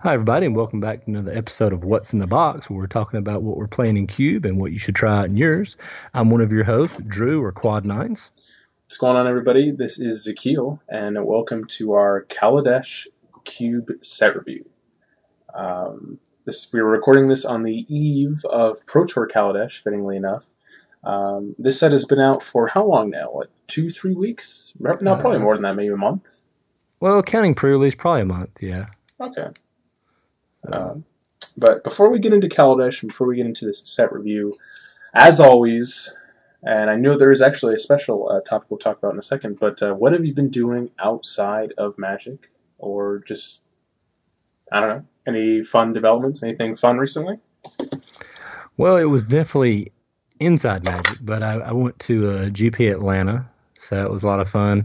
Hi, everybody, and welcome back to another episode of What's in the Box, where we're talking about what we're playing in Cube and what you should try out in yours. I'm one of your hosts, Drew, or Quad Nines. What's going on, everybody? This is Zakil, and welcome to our Kaladesh Cube set review. We were recording this on the eve of Pro Tour Kaladesh, fittingly enough. This set has been out for how long now? What, 2-3 weeks? No, probably more than that, maybe a month. Well, counting pre-release, probably a month, yeah. Okay. But before we get into Kaladesh, and before we get into this set review, as always, and I know there is actually a special topic we'll talk about in a second, but what have you been doing outside of Magic? Or just, I don't know, any fun developments? Anything fun recently? Well, it was definitely inside Magic, but I went to GP Atlanta, so that was a lot of fun.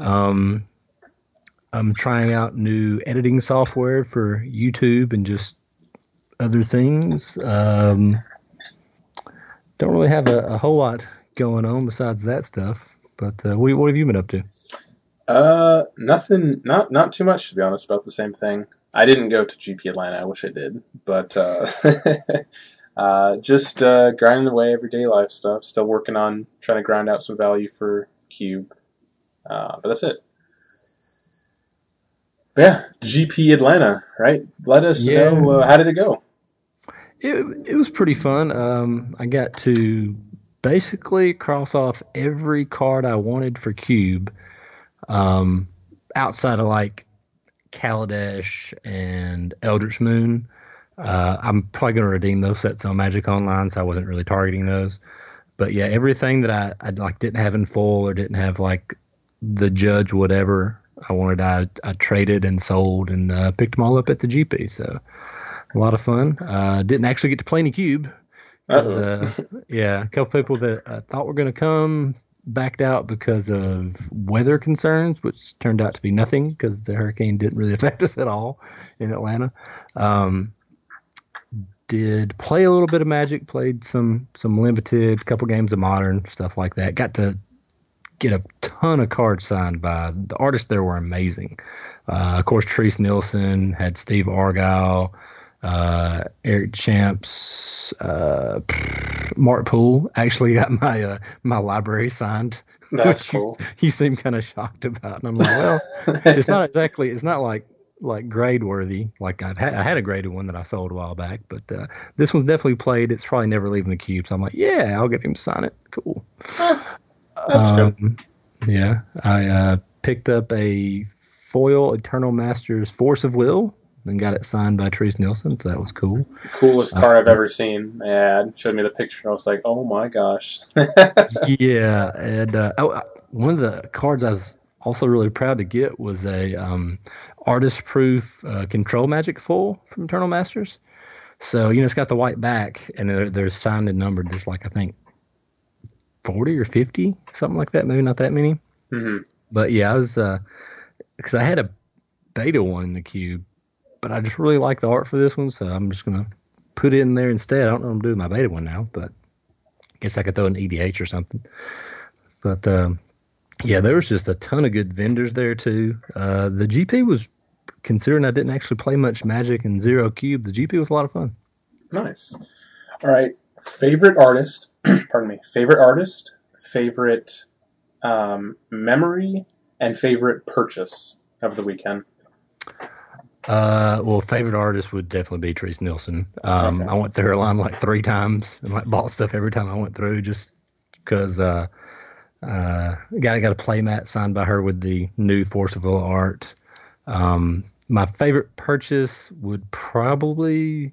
I'm trying out new editing software for YouTube and just other things. Don't really have a whole lot going on besides that stuff. But what have you been up to? Nothing. Not too much, to be honest. About the same thing. I didn't go to GP Atlanta. I wish I did, but just grinding away everyday life stuff. Still working on trying to grind out some value for Cube. But that's it. Yeah, GP Atlanta, right? Let us know, how did it go? It was pretty fun. I got to basically cross off every card I wanted for Cube, outside of like Kaladesh and Eldritch Moon. I'm probably going to redeem those sets on Magic Online, so I wasn't really targeting those. But yeah, everything that I like didn't have in full or didn't have like the Judge whatever I wanted, I traded and sold and picked them all up at the GP. So a lot of fun. Didn't actually get to play any Cube. Yeah, a couple people that I thought were going to come backed out because of weather concerns, which turned out to be nothing because the hurricane didn't really affect us at all in Atlanta. Did play a little bit of Magic, played some limited, couple games of Modern, stuff like that. Got to get a ton of cards signed by the artists there were amazing. Of course, Therese Nielsen, had Steve Argyle, Eric Champs, Mark Poole. Actually got my library signed. That's cool. You seem kind of shocked about, and I'm like, well, it's not like grade worthy. Like I had a graded one that I sold a while back, but this one's definitely played. It's probably never leaving the cube. So I'm like, yeah, I'll get him to sign it. Cool. That's good. Yeah, I picked up a foil Eternal Masters Force of Will and got it signed by Therese Nielsen, so that was cool. Coolest card I've ever seen. Yeah, showed me the picture. I was like, oh my gosh. Yeah, and one of the cards I was also really proud to get was a artist proof control magic foil from Eternal Masters. So it's got the white back, and they're signed and numbered. There's like I think 40 or 50, something like that. Maybe not that many. Mm-hmm. But yeah, I was because I had a beta one in the cube, but I just really like the art for this one, so I'm just gonna put it in there instead. I don't know what I'm doing with my beta one now, but I guess I could throw an EDH or something. But yeah, there was just a ton of good vendors there too. The GP was, considering I didn't actually play much Magic and Zero Cube, the GP was a lot of fun. Nice. All right. Favorite artist, pardon me, favorite memory, and favorite purchase of the weekend? Well, favorite artist would definitely be Therese Nielsen. Okay. I went through her line like 3 times and like bought stuff every time I went through just because got a play mat signed by her with the new Force of Will art. My favorite purchase would probably...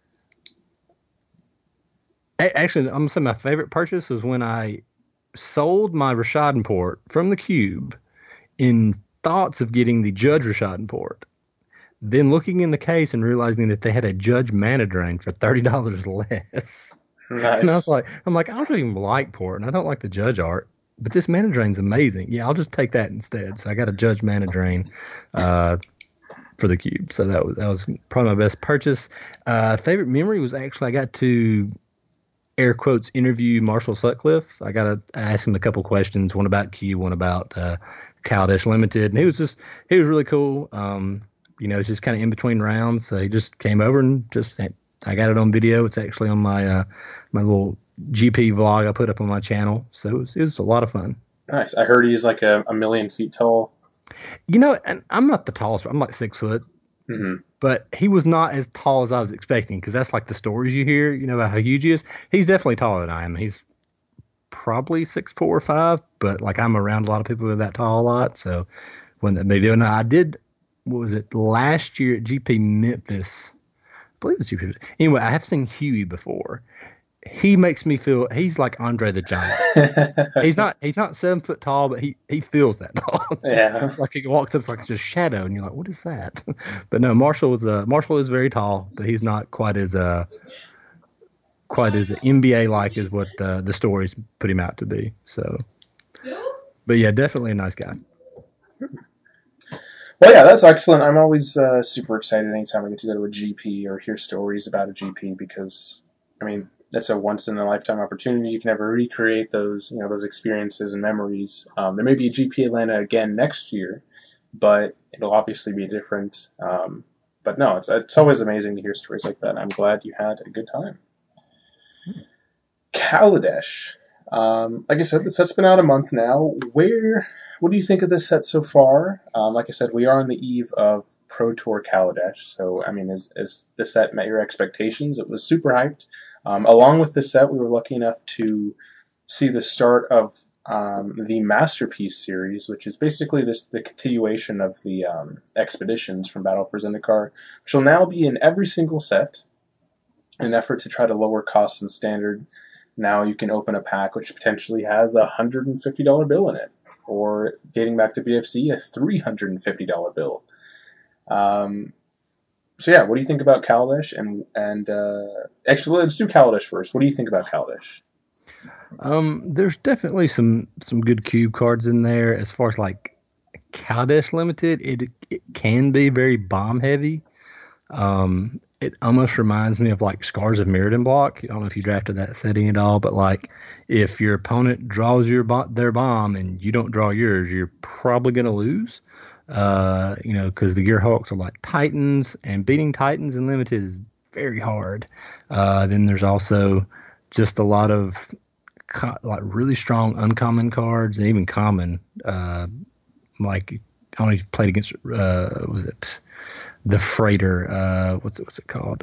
Actually, I'm going to say my favorite purchase was when I sold my Rishadan from the cube in thoughts of getting the Judge Rishadan. Then looking in the case and realizing that they had a Judge Mana Drain for $30 less. Nice. And I was like, I don't even like Port, and I don't like the Judge art, but this Mana Drain's amazing. Yeah, I'll just take that instead. So I got a Judge Mana Drain for the cube. So that was probably my best purchase. Favorite memory was actually I got to air quotes interview Marshall Sutcliffe. I got to ask him a couple questions, one about Cube, one about Kaladesh Limited, and he was really cool. it's just kind of in between rounds. So he just came over and I got it on video. It's actually on my my little GP vlog I put up on my channel. So it was a lot of fun. Nice. I heard he's like a million feet tall. And I'm not the tallest. I'm like 6 foot. Hmm. But he was not as tall as I was expecting, because that's like the stories you hear, about how huge he is. He's definitely taller than I am. He's probably 6'4" or 6'5", but like I'm around a lot of people who are that tall a lot. So when that video, and I did, what was it, last year at GP Memphis? I believe it was GP. Anyway, I have seen Huey before. He makes me feel he's like Andre the Giant. He's not 7 foot tall, but he feels that tall. Yeah. Like he walks up like it's just shadow, and you're like, what is that? But no, Marshall is very tall, but he's not quite as NBA like as what the stories put him out to be. So, but yeah, definitely a nice guy. Well, yeah, that's excellent. I'm always super excited anytime I get to go to a GP or hear stories about a GP, because, I mean, that's a once in a lifetime opportunity. You can never recreate those, those experiences and memories. There may be a GP Atlanta again next year, but it'll obviously be different. But no, it's always amazing to hear stories like that. I'm glad you had a good time. Kaladesh. Like I said, the set's been out a month now. What do you think of this set so far? Like I said, we are on the eve of Pro Tour Kaladesh. So, I mean, as the set met your expectations? It was super hyped. Along with this set, we were lucky enough to see the start of the Masterpiece series, which is basically the continuation of the expeditions from Battle for Zendikar, which will now be in every single set in an effort to try to lower costs and standard. Now you can open a pack which potentially has a $150 bill in it, or dating back to BFC, a $350 bill. So yeah, what do you think about Kaladesh? And actually, let's do Kaladesh first. What do you think about Kaladesh? There's definitely some good cube cards in there. As far as like Kaladesh Limited, it can be very bomb heavy. It almost reminds me of like Scars of Mirrodin block. I don't know if you drafted that setting at all, but like if your opponent draws their bomb and you don't draw yours, you're probably going to lose. Because the Gearhulks are like Titans, and beating Titans in Limited is very hard. Then there's also just a lot of like really strong uncommon cards, and even common. Like I only played against was it the Freighter? What's it called?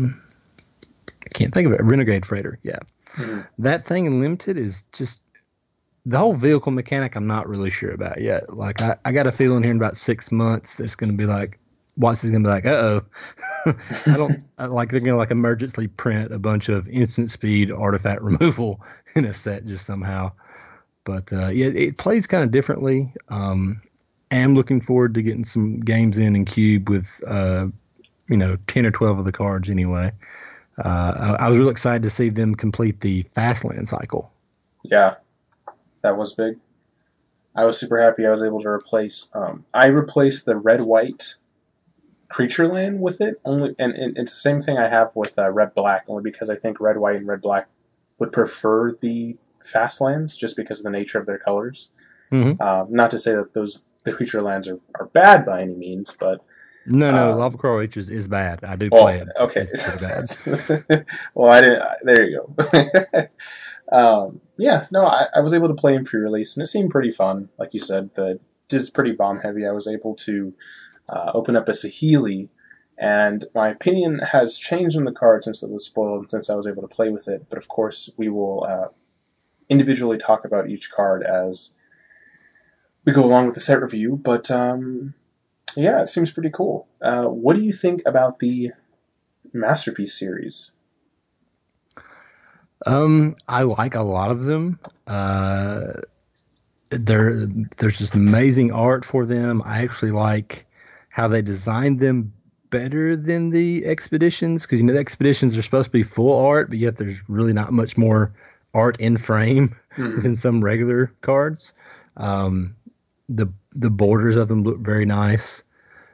I can't think of it. Renegade Freighter. Yeah, That thing in Limited is just. The whole vehicle mechanic, I'm not really sure about yet. Like, I got a feeling here in about 6 months, it's going to be like, Watts is going to be like, uh-oh. They're going to like emergency print a bunch of instant speed artifact removal in a set just somehow. But, yeah, it plays kind of differently. I am looking forward to getting some games in Cube with, 10 or 12 of the cards anyway. I was really excited to see them complete the Fastland cycle. Yeah. That was big. I was super happy I was able to replace. I replaced the red-white creature land with it. And it's the same thing I have with red-black, only because I think red-white and red-black would prefer the fast lands just because of the nature of their colors. Mm-hmm. Not to say that the creature lands are bad by any means, but no, Lava Coral Reaches is bad. I do play it. Okay. It's pretty bad. Well, I didn't. There you go. Yeah, no, I was able to play him pre-release, and it seemed pretty fun. Like you said, just pretty bomb heavy. I was able to open up a Saheeli, and my opinion has changed on the card since it was spoiled and since I was able to play with it. But of course, we will individually talk about each card as we go along with the set review. But yeah, it seems pretty cool. What do you think about the Masterpiece series? I like a lot of them. There's just amazing art for them. I actually like how they designed them better than the expeditions, because the expeditions are supposed to be full art, but yet there's really not much more art in frame than some regular cards. The borders of them look very nice.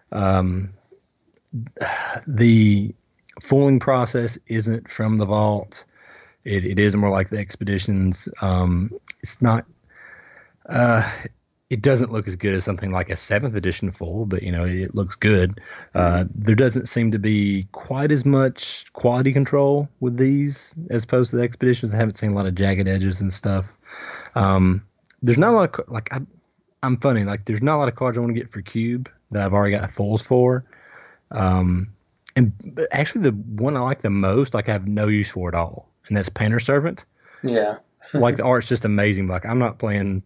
The fooling process isn't from the vault. It is more like the expeditions. It's not. it doesn't look as good as something like a seventh edition full, but it looks good. There doesn't seem to be quite as much quality control with these as opposed to the expeditions. I haven't seen a lot of jagged edges and stuff. There's not a lot of I'm funny. Like there's not a lot of cards I want to get for Cube that I've already got fulls for. And actually the one I like the most, like I have no use for at all, and that's Painter Servant. Yeah. Like the art's just amazing. Like I'm not playing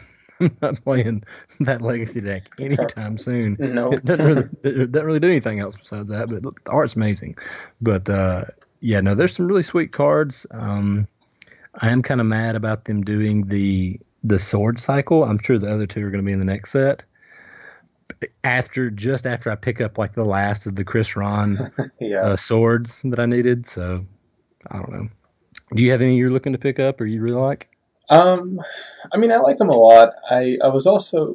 that legacy deck anytime soon. No. It doesn't really do anything else besides that, but the art's amazing. But yeah, no, there's some really sweet cards. I am kind of mad about them doing the sword cycle. I'm sure the other two are going to be in the next set. Just after I pick up like the last of the Chris Ron swords that I needed. So I don't know. Do you have any you're looking to pick up or you really like? I mean, I like them a lot. I was also,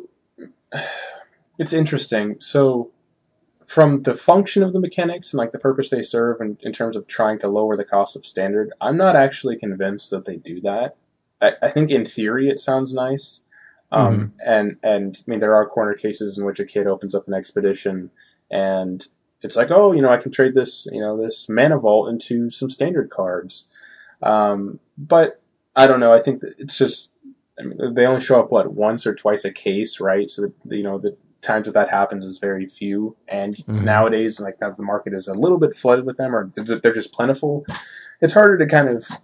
it's interesting. So from the function of the mechanics and like the purpose they serve in terms of trying to lower the cost of standard, I'm not actually convinced that they do that. I think in theory it sounds nice. And I mean, there are corner cases in which a kid opens up an expedition and it's like, oh, I can trade this, this Mana Vault into some standard cards. But I don't know. I think that it's just, I mean, they only show up, once or twice a case, right? So, the times that happens is very few. And nowadays, like the market is a little bit flooded with them, or they're just plentiful. It's harder to kind of,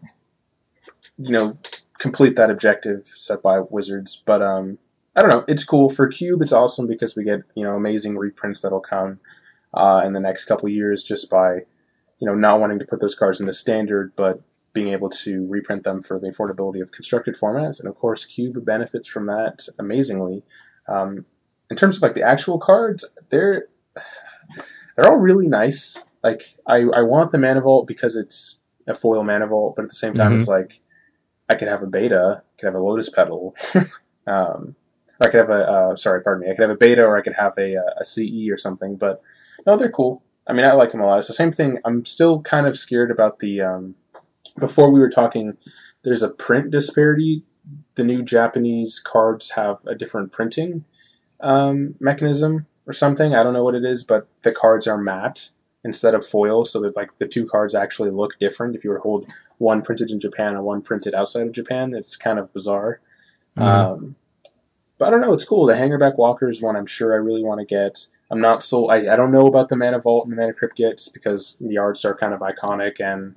complete that objective set by Wizards. But I don't know. It's cool. For Cube, it's awesome because we get, amazing reprints that'll come in the next couple of years just by, not wanting to put those cards into standard, but being able to reprint them for the affordability of constructed formats. And of course, Cube benefits from that amazingly. In terms of like the actual cards, they're all really nice. Like I want the Mana Vault because it's a foil Mana Vault, but at the same time, it's like I could have a beta, I could have a Lotus Petal, or I could have I could have a beta, or I could have a CE or something. But no, they're cool. I mean, I like them a lot. It's the same thing. I'm still kind of scared about the. Before we were talking, there's a print disparity. The new Japanese cards have a different printing mechanism or something. I don't know what it is, but the cards are matte instead of foil, so that like the two cards actually look different. If you were to hold one printed in Japan and one printed outside of Japan, it's kind of bizarre. But I don't know. It's cool. The Hangerback Walker is one I'm sure I really want to get. I'm not sold. I don't know about the Mana Vault and the Mana Crypt yet, just because the arts are kind of iconic and.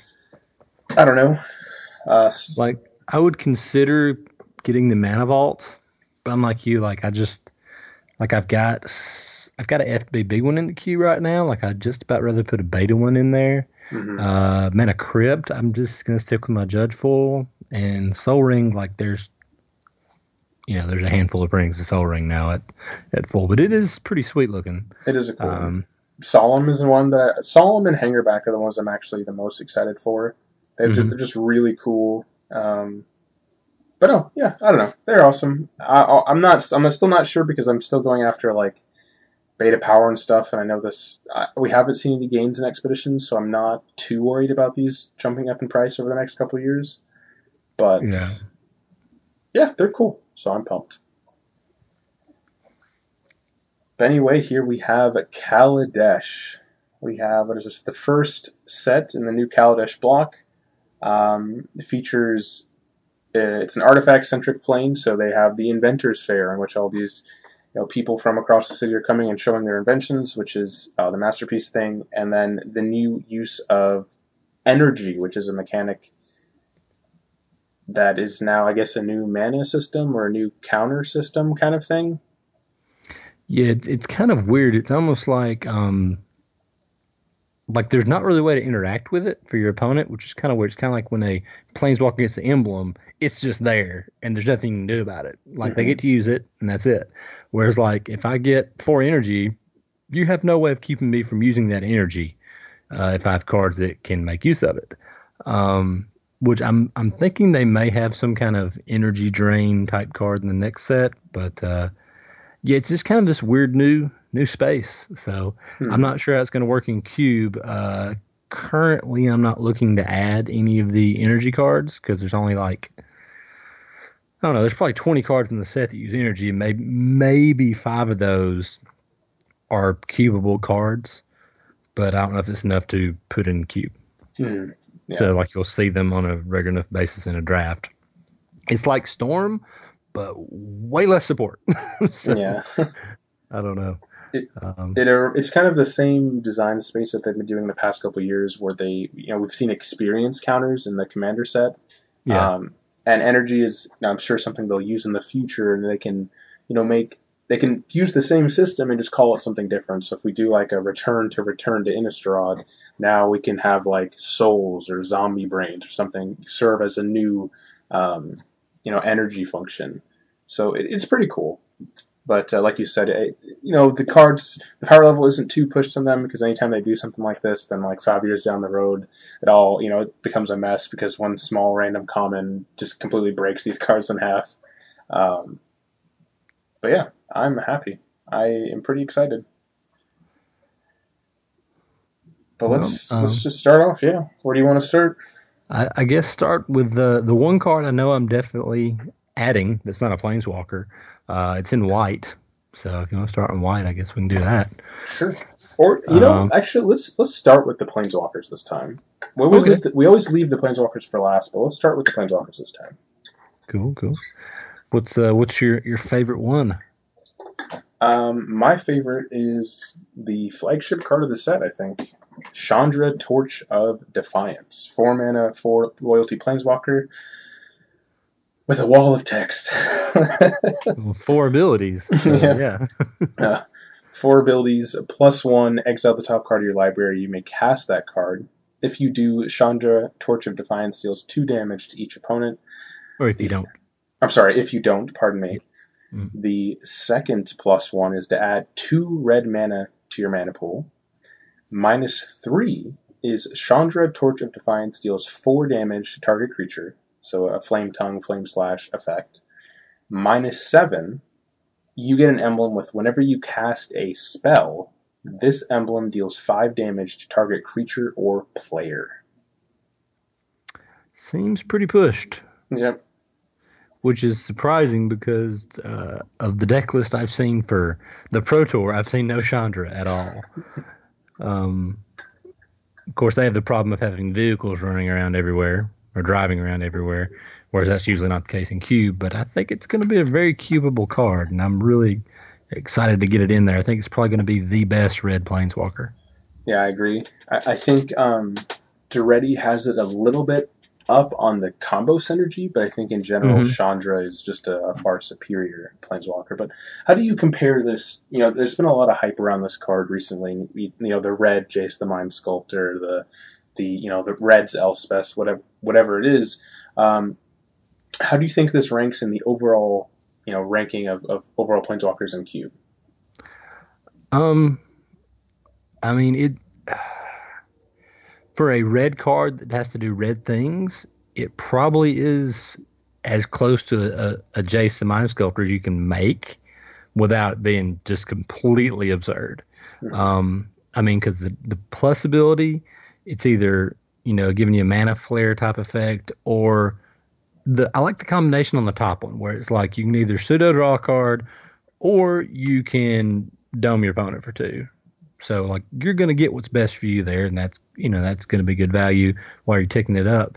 I don't know. Like I would consider getting the Mana Vault, but I'm like you. Like I've got an FB big one in the queue right now. Like I'd just about rather put a beta one in there. Mana Crypt, I'm just gonna stick with my Judge Full and Soul Ring. Like there's a handful of rings of Soul Ring now at full, but it is pretty sweet looking. It is a cool one. Solemn is the one Solemn and Hangerback are the ones I'm actually the most excited for. They're just really cool. But no, yeah, I don't know. They're awesome. I'm still not sure because I'm still going after like beta power and stuff, and I know this. We haven't seen any gains in Expeditions, so I'm not too worried about these jumping up in price over the next couple of years. But yeah, they're cool, so I'm pumped. But anyway, here we have Kaladesh. We have the first set in the new Kaladesh block. It features, it's an artifact-centric plane, so they have the Inventors Fair, in which all these people from across the city are coming and showing their inventions, which is the masterpiece thing, and then the new use of energy, which is a mechanic that is now, I guess, a new mana system or a new counter system kind of thing. Yeah, it's kind of weird. It's almost like there's not really a way to interact with it for your opponent, which is kind of weird. It's kind of like when a planeswalker gets the emblem, it's just there, and there's nothing you can do about it. Like, they get to use it, and that's it. Whereas, like, if I get 4 energy, you have no way of keeping me from using that energy if I have cards that can make use of it. Which I'm thinking they may have some kind of energy drain type card in the next set, but yeah, it's just kind of this weird new space. So I'm not sure how it's going to work in Cube. Currently, I'm not looking to add any of the energy cards because there's only like I don't know. There's probably 20 cards in the set that use energy, and maybe 5 of those are cubable cards, but I don't know if it's enough to put in cube. Hmm. Yeah. So like you'll see them on a regular enough basis in a draft. It's like Storm, but way less support. So, Yeah. I don't know. It, Um, it's kind of the same design space that they've been doing the past couple of years, where we've seen experience counters in the commander set, yeah, and energy is, I'm sure, something they'll use in the future, and they can, make they can use the same system and just call it something different. So if we do like a return to Innistrad, now we can have like souls or zombie brains or something serve as a new, energy function. So it's pretty cool. But like you said, the cards, the power level isn't too pushed on them, because anytime they do something like this, then like 5 years down the road, it becomes a mess because one small random common just completely breaks these cards in half. Um, but yeah, I'm happy. I am pretty excited. But well, let's just start off. Yeah, where do you want to start? I guess start with the one card I know I'm definitely adding. That's not a planeswalker. It's in white, so if you want to start in white, I guess we can do that. Sure. Or actually, let's start with the planeswalkers this time. Okay. We always leave the planeswalkers for last, but let's start with the planeswalkers this time. Cool. What's your favorite one? My favorite is the flagship card of the set, I think. Chandra, Torch of Defiance. 4 mana, 4 loyalty planeswalker with a wall of text. 4 abilities. So, yeah. 4 abilities, +1, exile the top card of your library. You may cast that card. If you do, Chandra, Torch of Defiance deals 2 damage to each opponent. Or if you don't. I'm sorry, if you don't, pardon me. Mm. The second +1 is to add 2 red mana to your mana pool. -3 is Chandra, Torch of Defiance deals 4 damage to target creature, so a Flame Tongue, Flame Slash effect. -7, you get an emblem with whenever you cast a spell, this emblem deals 5 damage to target creature or player. Seems pretty pushed. Yep. Which is surprising because of the deck list I've seen for the Pro Tour, I've seen no Chandra at all. Of course, they have the problem of having vehicles running around everywhere or driving around everywhere, whereas that's usually not the case in Cube. But I think it's going to be a very cubable card, and I'm really excited to get it in there. I think it's probably going to be the best red Planeswalker. Yeah, I agree. I think Duretti has it a little bit up on the combo synergy, but I think in general, Chandra is just a far superior planeswalker. But how do you compare this? There's been a lot of hype around this card recently. The red Jace the Mind Sculptor, the Reds Elspeth, whatever it is. How do you think this ranks in the overall, ranking of overall planeswalkers in Cube? I mean it. For a red card that has to do red things, it probably is as close to a Jace the Mind Sculptor as you can make without being just completely absurd. I mean, because the plus ability, it's either, giving you a mana flare type effect, or I like the combination on the top one where it's like you can either pseudo draw a card or you can dome your opponent for 2. So like you're going to get what's best for you there, and that's going to be good value while you're ticking it up.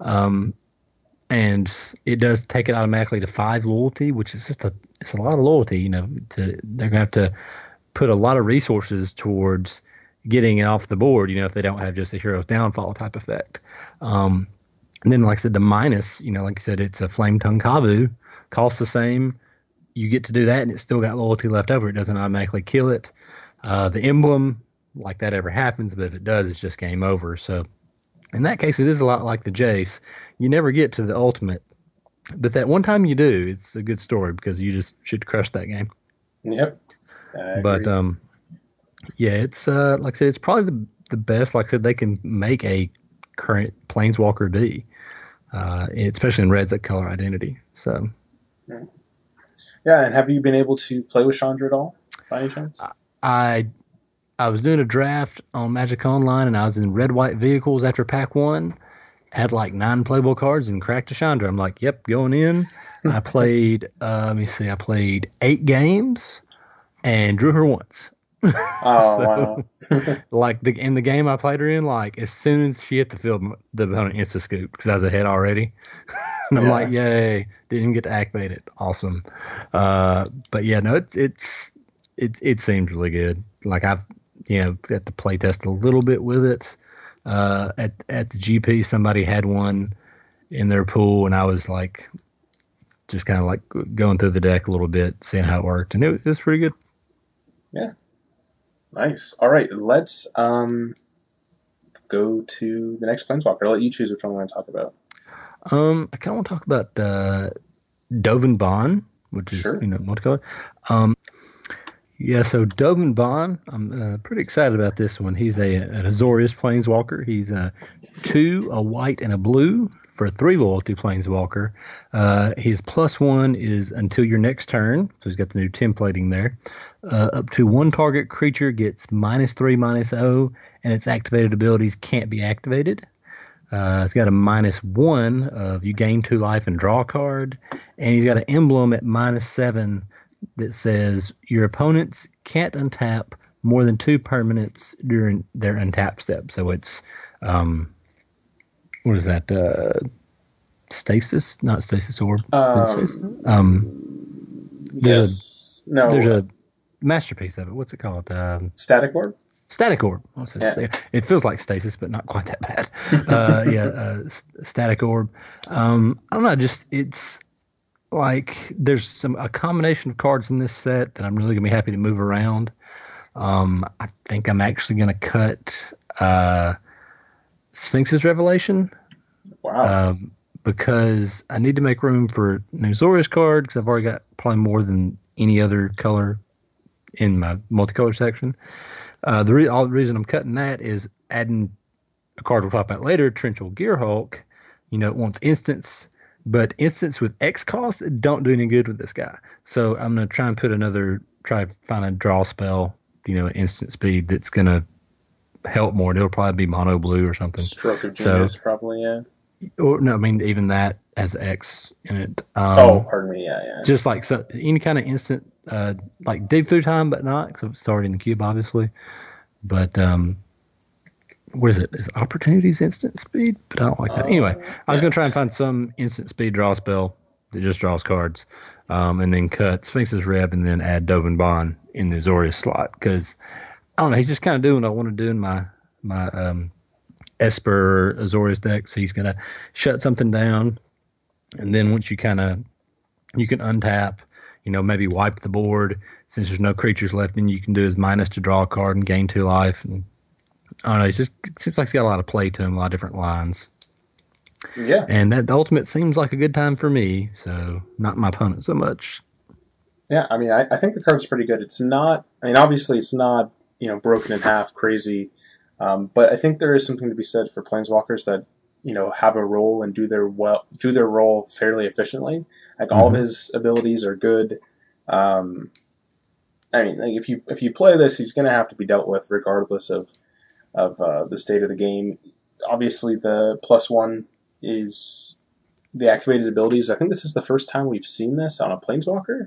And it does take it automatically to 5 loyalty, which is it's a lot of loyalty. They're going to have to put a lot of resources towards getting it off the board. If they don't have just a hero's downfall type effect. And then, like I said, the minus, like I said, it's a Flame Tongue Kavu, costs the same. You get to do that, and it's still got loyalty left over. It doesn't automatically kill it. The emblem, like that ever happens, but if it does, it's just game over. So in that case, it is a lot like the Jace. You never get to the ultimate, but that one time you do, it's a good story because you just should crush that game. Yep. But yeah, it's like I said, it's probably the best. Like I said, they can make a current Planeswalker be, especially in Red's color identity. So yeah, and have you been able to play with Chandra at all, by any chance? I was doing a draft on Magic Online, and I was in red-white vehicles after Pack 1, had like 9 playable cards and cracked a Chandra. I'm like, yep, going in. I played, let me see, I played 8 games and drew her once. Oh So, wow. like in the game I played her in, like as soon as she hit the field, the opponent insta scoop because I was ahead already. And I'm like, Yeah. yay! Didn't even get to activate it. Awesome. But yeah, no, it seems really good. Like I've got to play test a little bit with it. At the GP, somebody had one in their pool, and I was like, just kind of like going through the deck a little bit, seeing how it worked, and it was pretty good. Yeah. Nice. All right. Let's go to the next planeswalker. I'll let you choose which one we want to talk about. I kind of want to talk about Dovin Bond, which is Sure. multicolor. Um, Yeah, so Dovin Bond, I'm pretty excited about this one. He's an Azorius Planeswalker. He's a white, and a blue for a 3 loyalty Planeswalker. His +1 is until your next turn, so he's got the new templating there. Up to one target creature gets -3/-0, and its activated abilities can't be activated. It's got a -1 of you gain 2 life and draw a card, and he's got an emblem at -7 that says your opponents can't untap more than 2 permanents during their untap step. So it's what is that? Stasis, not stasis orb. Is it stasis? There's a Yes. there's No. a masterpiece of it. What's it called? Static orb. Static orb. Yeah. It feels like stasis, but not quite that bad. Yeah, static orb. I don't know. Just it's like there's a combination of cards in this set that I'm really gonna be happy to move around. I think I'm actually gonna cut Sphinx's Revelation Wow. um, because I need to make room for new Zorius card because I've already got probably more than any other color in my multicolor section. All the reason I'm cutting that is adding a card we'll talk about later, Trenchal Gearhulk. It wants instants, but instants with X cost don't do any good with this guy. So I'm gonna try to find a draw spell, instant speed that's gonna help more. It'll probably be mono blue or something. Stroke of So, genius, probably. Yeah. or no, I mean even that has X in it. Oh, pardon me. Yeah, yeah. Just like any kind of instant, like dig through time, but not because it's already in the cube, obviously. But what is it? Is opportunities instant speed? But I don't like that. Anyway, I was Yeah. going to try and find some instant speed draw spell that just draws cards, and then cut Sphinx's Reb and then add Dovin Bond in the Azorius slot because I don't know. He's just kind of doing what I want to do in my Esper Azorius deck. So he's going to shut something down, and then once you can untap. Maybe wipe the board. Since there's no creatures left, then you can do his minus to draw a card and gain 2 life. And I don't know. It seems like he's got a lot of play to him, a lot of different lines. Yeah. And that the ultimate seems like a good time for me, so not my opponent so much. Yeah. I mean, I think the card's pretty good. It's not. I mean, obviously, it's not broken in half, crazy. But I think there is something to be said for planeswalkers that have a role and do their role fairly efficiently. Like all of Mm-hmm. his abilities are good. Um, I mean, like if you play this, he's going to have to be dealt with regardless of the state of the game. Obviously, the +1 is the activated abilities. I think this is the first time we've seen this on a planeswalker.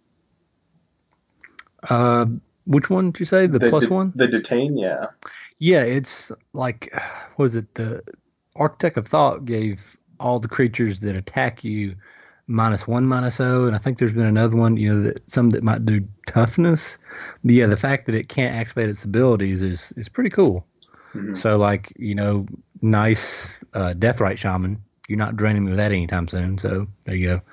Uh, which one did you say? The +1? The detain, yeah. Yeah, it's like, what is it? The Architect of Thought gave all the creatures that attack you -1/-0, and I think there's been another one, some that might do toughness. But yeah, the fact that it can't activate its abilities is pretty cool. Mm-hmm. So like, nice Deathrite Shaman. You're not draining me with that anytime soon. So there you go.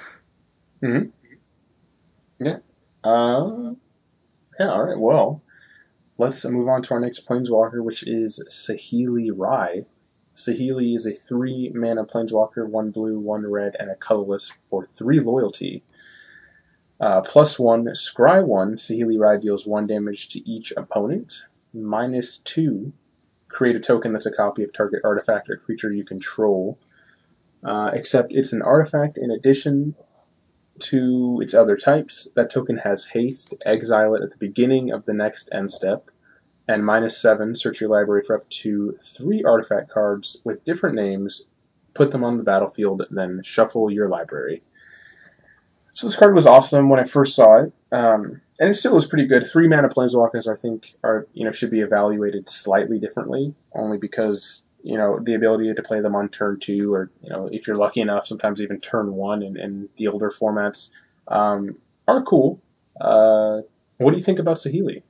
Mm-hmm. Yeah. Yeah. All right. Well, let's move on to our next planeswalker, which is Saheeli Rai. Saheeli is a 3-mana planeswalker, 1 blue, 1 red, and a colorless for 3 loyalty. +1, scry 1, Saheeli Rai deals 1 damage to each opponent. -2, create a token that's a copy of target artifact or creature you control. Except it's an artifact in addition to its other types. That token has haste, exile it at the beginning of the next end step, and -7, search your library for up to 3 artifact cards with different names, put them on the battlefield, then shuffle your library. So this card was awesome when I first saw it, and it still is pretty good. 3 mana planeswalkers, I think, are should be evaluated slightly differently, only because the ability to play them on turn 2, or if you're lucky enough, sometimes even turn 1 in the older formats, are cool. What do you think about Saheeli?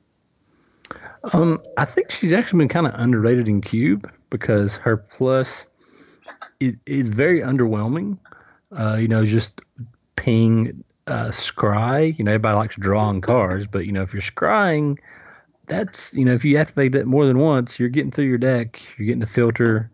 I think she's actually been kind of underrated in Cube because her plus is very underwhelming. Just ping scry. Everybody likes drawing cards, but if you're scrying, that's if you activate that more than once, you're getting through your deck, you're getting the filter,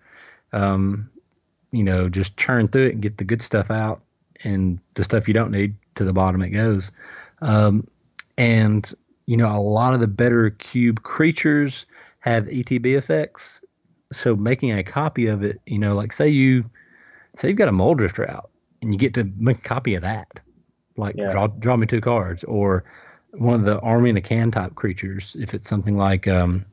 just churn through it and get the good stuff out, and the stuff you don't need to the bottom it goes. And a lot of the better cube creatures have ETB effects, so making a copy of it, like say you've got a Moldrifter out, and you get to make a copy of that. Like draw me 2 cards, or one of the Army in a Can type creatures. If it's something like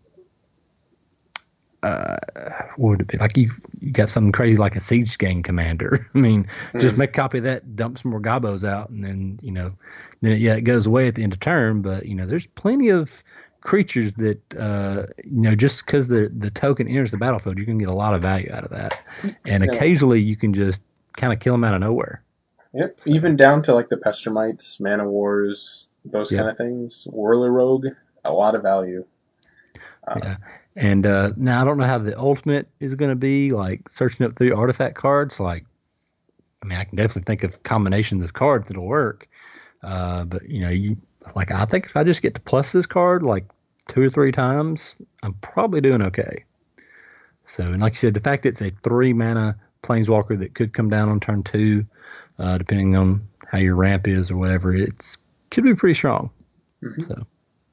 what would it be? Like you got something crazy like a Siege Gang Commander. I mean, just make a copy of that, dump some more Gobos out, and then it goes away at the end of turn. But there's plenty of creatures that just because the token enters the battlefield, you can get a lot of value out of that, and occasionally you can just kind of kill them out of nowhere. Yep, even down to like the Pestermites, Mana Wars, those kind of things. Whirler Rogue, a lot of value. Yeah. And now I don't know how the ultimate is going to be, like searching up through artifact cards. I can definitely think of combinations of cards that'll work. But I think if I just get to plus this card like 2 or 3 times, I'm probably doing okay. So, and like you said, the fact that it's a 3 mana planeswalker that could come down on turn 2, depending on how your ramp is or whatever, it's could be pretty strong. Mm-hmm. So,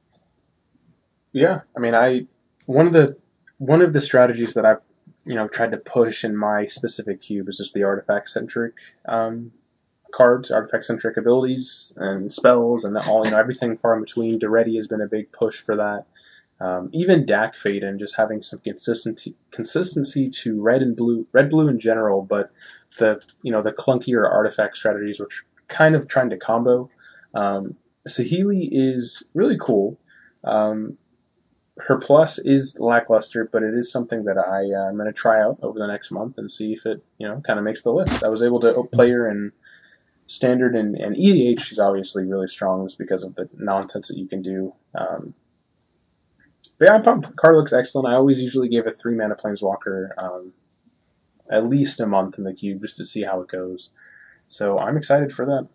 yeah, I mean, one of the strategies that I've tried to push in my specific cube is just the artifact centric cards, artifact centric abilities and spells, and all everything far in between. Daretti has been a big push for that. Even Dak Faden, just having some consistency to red, blue in general, but the clunkier artifact strategies, which kind of trying to combo. Saheeli is really cool. Her plus is lackluster, but it is something that I'm going to try out over the next month and see if it kind of makes the list. I was able to play her in Standard and EDH. She's obviously really strong just because of the nonsense that you can do. But yeah, I'm pumped. The card looks excellent. I always usually give a 3 mana planeswalker at least a month in the cube just to see how it goes. So I'm excited for that.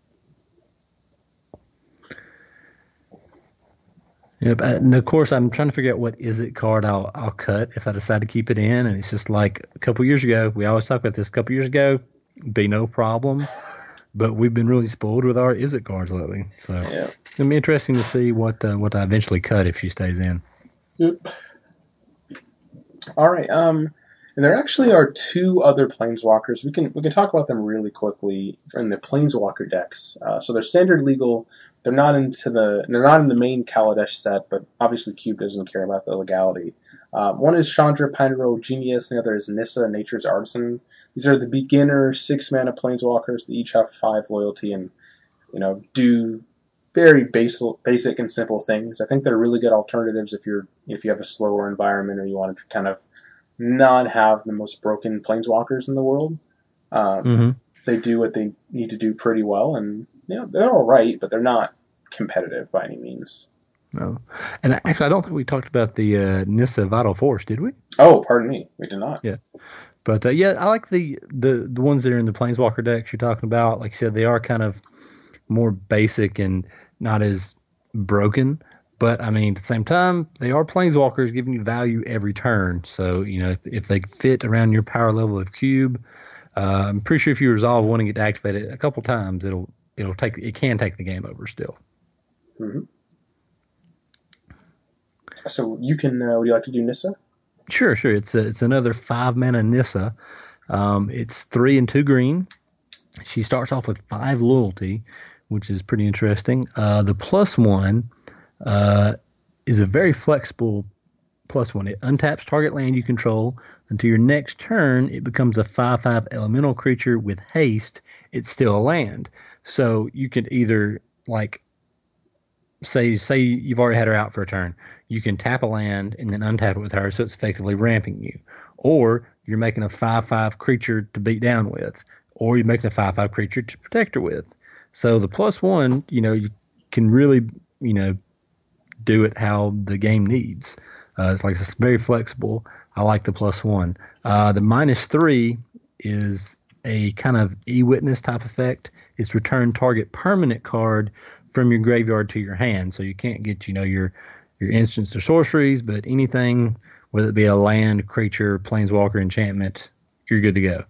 Yep, and of course I'm trying to figure out what is it card I'll cut if I decide to keep it in, and it's just like a couple years ago. We always talk about this. A couple years ago, be no problem, but we've been really spoiled with our is it cards lately. So it's gonna be interesting to see what I eventually cut if she stays in. Yep. All right. And there actually are 2 other planeswalkers. We can talk about them really quickly in the planeswalker decks. So they're standard legal. They're not in the main Kaladesh set, but obviously Cube doesn't care about the legality. One is Chandra Pyro Genius, and the other is Nissa, Nature's Artisan. These are the beginner 6 mana planeswalkers that each have 5 loyalty and do very basic and simple things. I think they're really good alternatives if you have a slower environment or you want to kind of not have the most broken planeswalkers in the world. They do what they need to do pretty well, and they're all right, but they're not competitive by any means. No, and actually, I don't think we talked about the Nissa Vital Force, did we? Oh, pardon me, we did not. Yeah, but I like the ones that are in the planeswalker decks you're talking about. Like you said, they are kind of more basic and not as broken. But, I mean, at the same time, they are planeswalkers giving you value every turn. So, if they fit around your power level of cube, I'm pretty sure if you resolve wanting it to activate it a couple times, it can take the game over still. Mm-hmm. So you can, would you like to do Nissa? Sure. It's another 5 mana Nissa. It's 3 and 2 green. She starts off with 5 loyalty, which is pretty interesting. The +1 is a very flexible +1. It untaps target land you control. Until your next turn, it becomes a 5/5 elemental creature with haste. It's still a land. So you could either, like, say you've already had her out for a turn. You can tap a land and then untap it with her, so it's effectively ramping you. Or you're making a 5/5 creature to beat down with. Or you're making a 5/5 creature to protect her with. So the +1, you can really, you know, do it how the game needs. It's very flexible. I like the +1. The -3 is a kind of e-witness type effect. It's return target permanent card from your graveyard to your hand. So you can't get, your instants or sorceries, but anything, whether it be a land, creature, planeswalker, enchantment, you're good to go.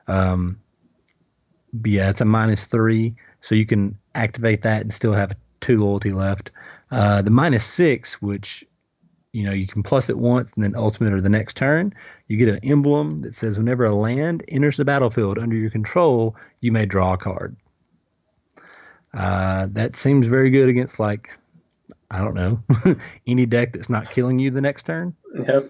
But yeah, it's a -3, so you can activate that and still have 2 loyalty left. The -6, which you can plus it once and then ultimate or the next turn. You get an emblem that says whenever a land enters the battlefield under your control, you may draw a card. That seems very good against, like, I don't know, any deck that's not killing you the next turn. Yep.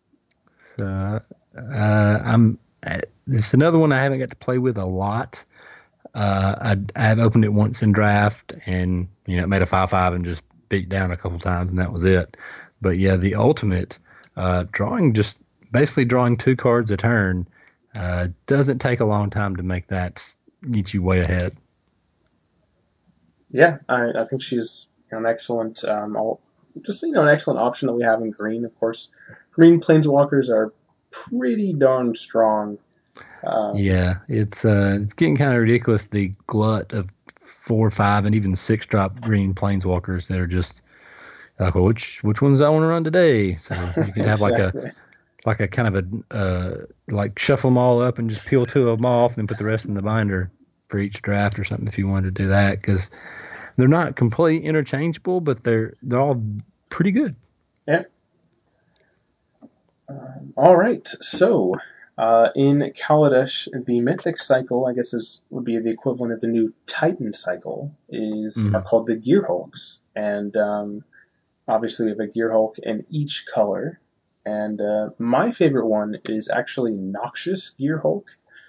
This is another one I haven't got to play with a lot. I've opened it once in draft, and it made a 5/5 and just beat down a couple times, and that was it. But yeah, the ultimate, basically drawing 2 cards a turn, doesn't take a long time to make that get you way ahead. Yeah, I think she's an excellent, an excellent option that we have in green. Of course, green planeswalkers are pretty darn strong. Yeah, it's getting kind of ridiculous, the glut of 4, 5, and even 6-drop green planeswalkers that are just like, well, which ones I want to run today? So you could have Exactly. like a kind of like shuffle them all up and just peel 2 of them off and then put the rest in the binder for each draft or something if you wanted to do that, because they're not completely interchangeable, but they're all pretty good. Yeah. All right. So, in Kaladesh, the Mythic cycle, I guess, would be the equivalent of the new Titan cycle, are called the Gearhulks, and obviously we have a Gearhulk in each color. And my favorite one is actually Noxious Gearhulk,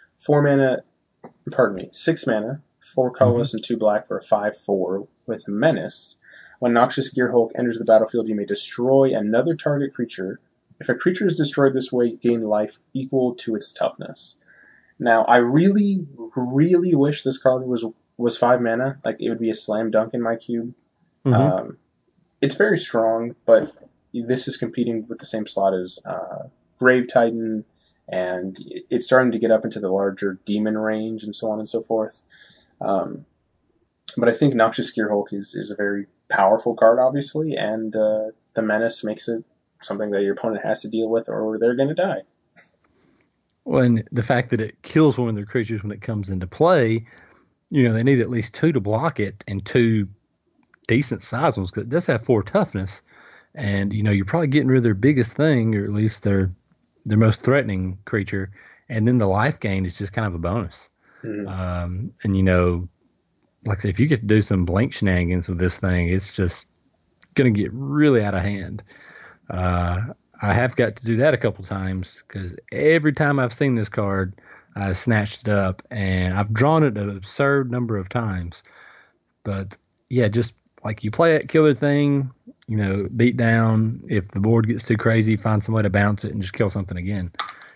6 mana, 4 colorless and 2 black for a 5/4 with Menace. When Noxious Gearhulk enters the battlefield, you may destroy another target creature. If a creature is destroyed this way, gain life equal to its toughness. Now, I really, really wish this card was 5 mana. Like, it would be a slam dunk in my cube. Mm-hmm. It's very strong, but this is competing with the same slot as Grave Titan, and it's starting to get up into the larger demon range and so on and so forth. But I think Noxious Gearhulk is a very powerful card, obviously, and the Menace makes it something that your opponent has to deal with or they're going to die. Well, and the fact that it kills one of their creatures when it comes into play, they need at least 2 to block it and 2 decent size ones, because it does have 4 toughness. And, you're probably getting rid of their biggest thing, or at least their most threatening creature. And then the life gain is just kind of a bonus. Mm-hmm. And, like I said, if you get to do some blank shenanigans with this thing, it's just going to get really out of hand. I have got to do that a couple times, because every time I've seen this card, I snatched it up, and I've drawn it an absurd number of times. But yeah, just like you play that killer thing, beat down. If the board gets too crazy, find some way to bounce it and just kill something again.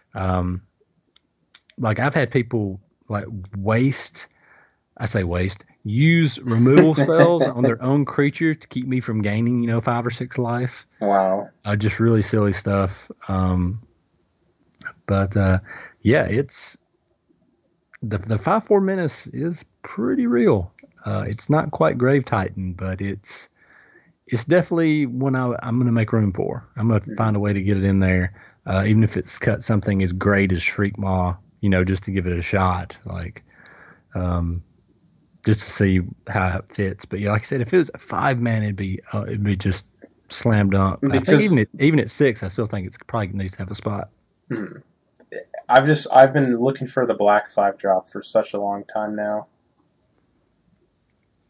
Like I've had people like use removal spells on their own creature to keep me from gaining, 5 or 6 life. Wow. Just really silly stuff. But yeah, it's the 5/4 Menace is pretty real. It's not quite Grave Titan, but it's definitely one I'm going to make room for. I'm going to find a way to get it in there, even if it's cut something as great as Shriekmaw, just to give it a shot, just to see how it fits. But yeah, like I said, if it was 5 mana, it'd be just slam dunk. Because I think even at 6, I still think it's probably needs to have a spot. I've been looking for the black 5-drop for such a long time now.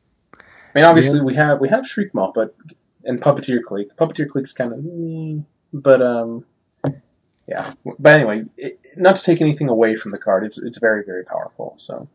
I mean, obviously we have Shriekmaw, and Puppeteer Clique. Puppeteer Clique's kind of But yeah. But anyway, not to take anything away from the card, it's very very powerful. So,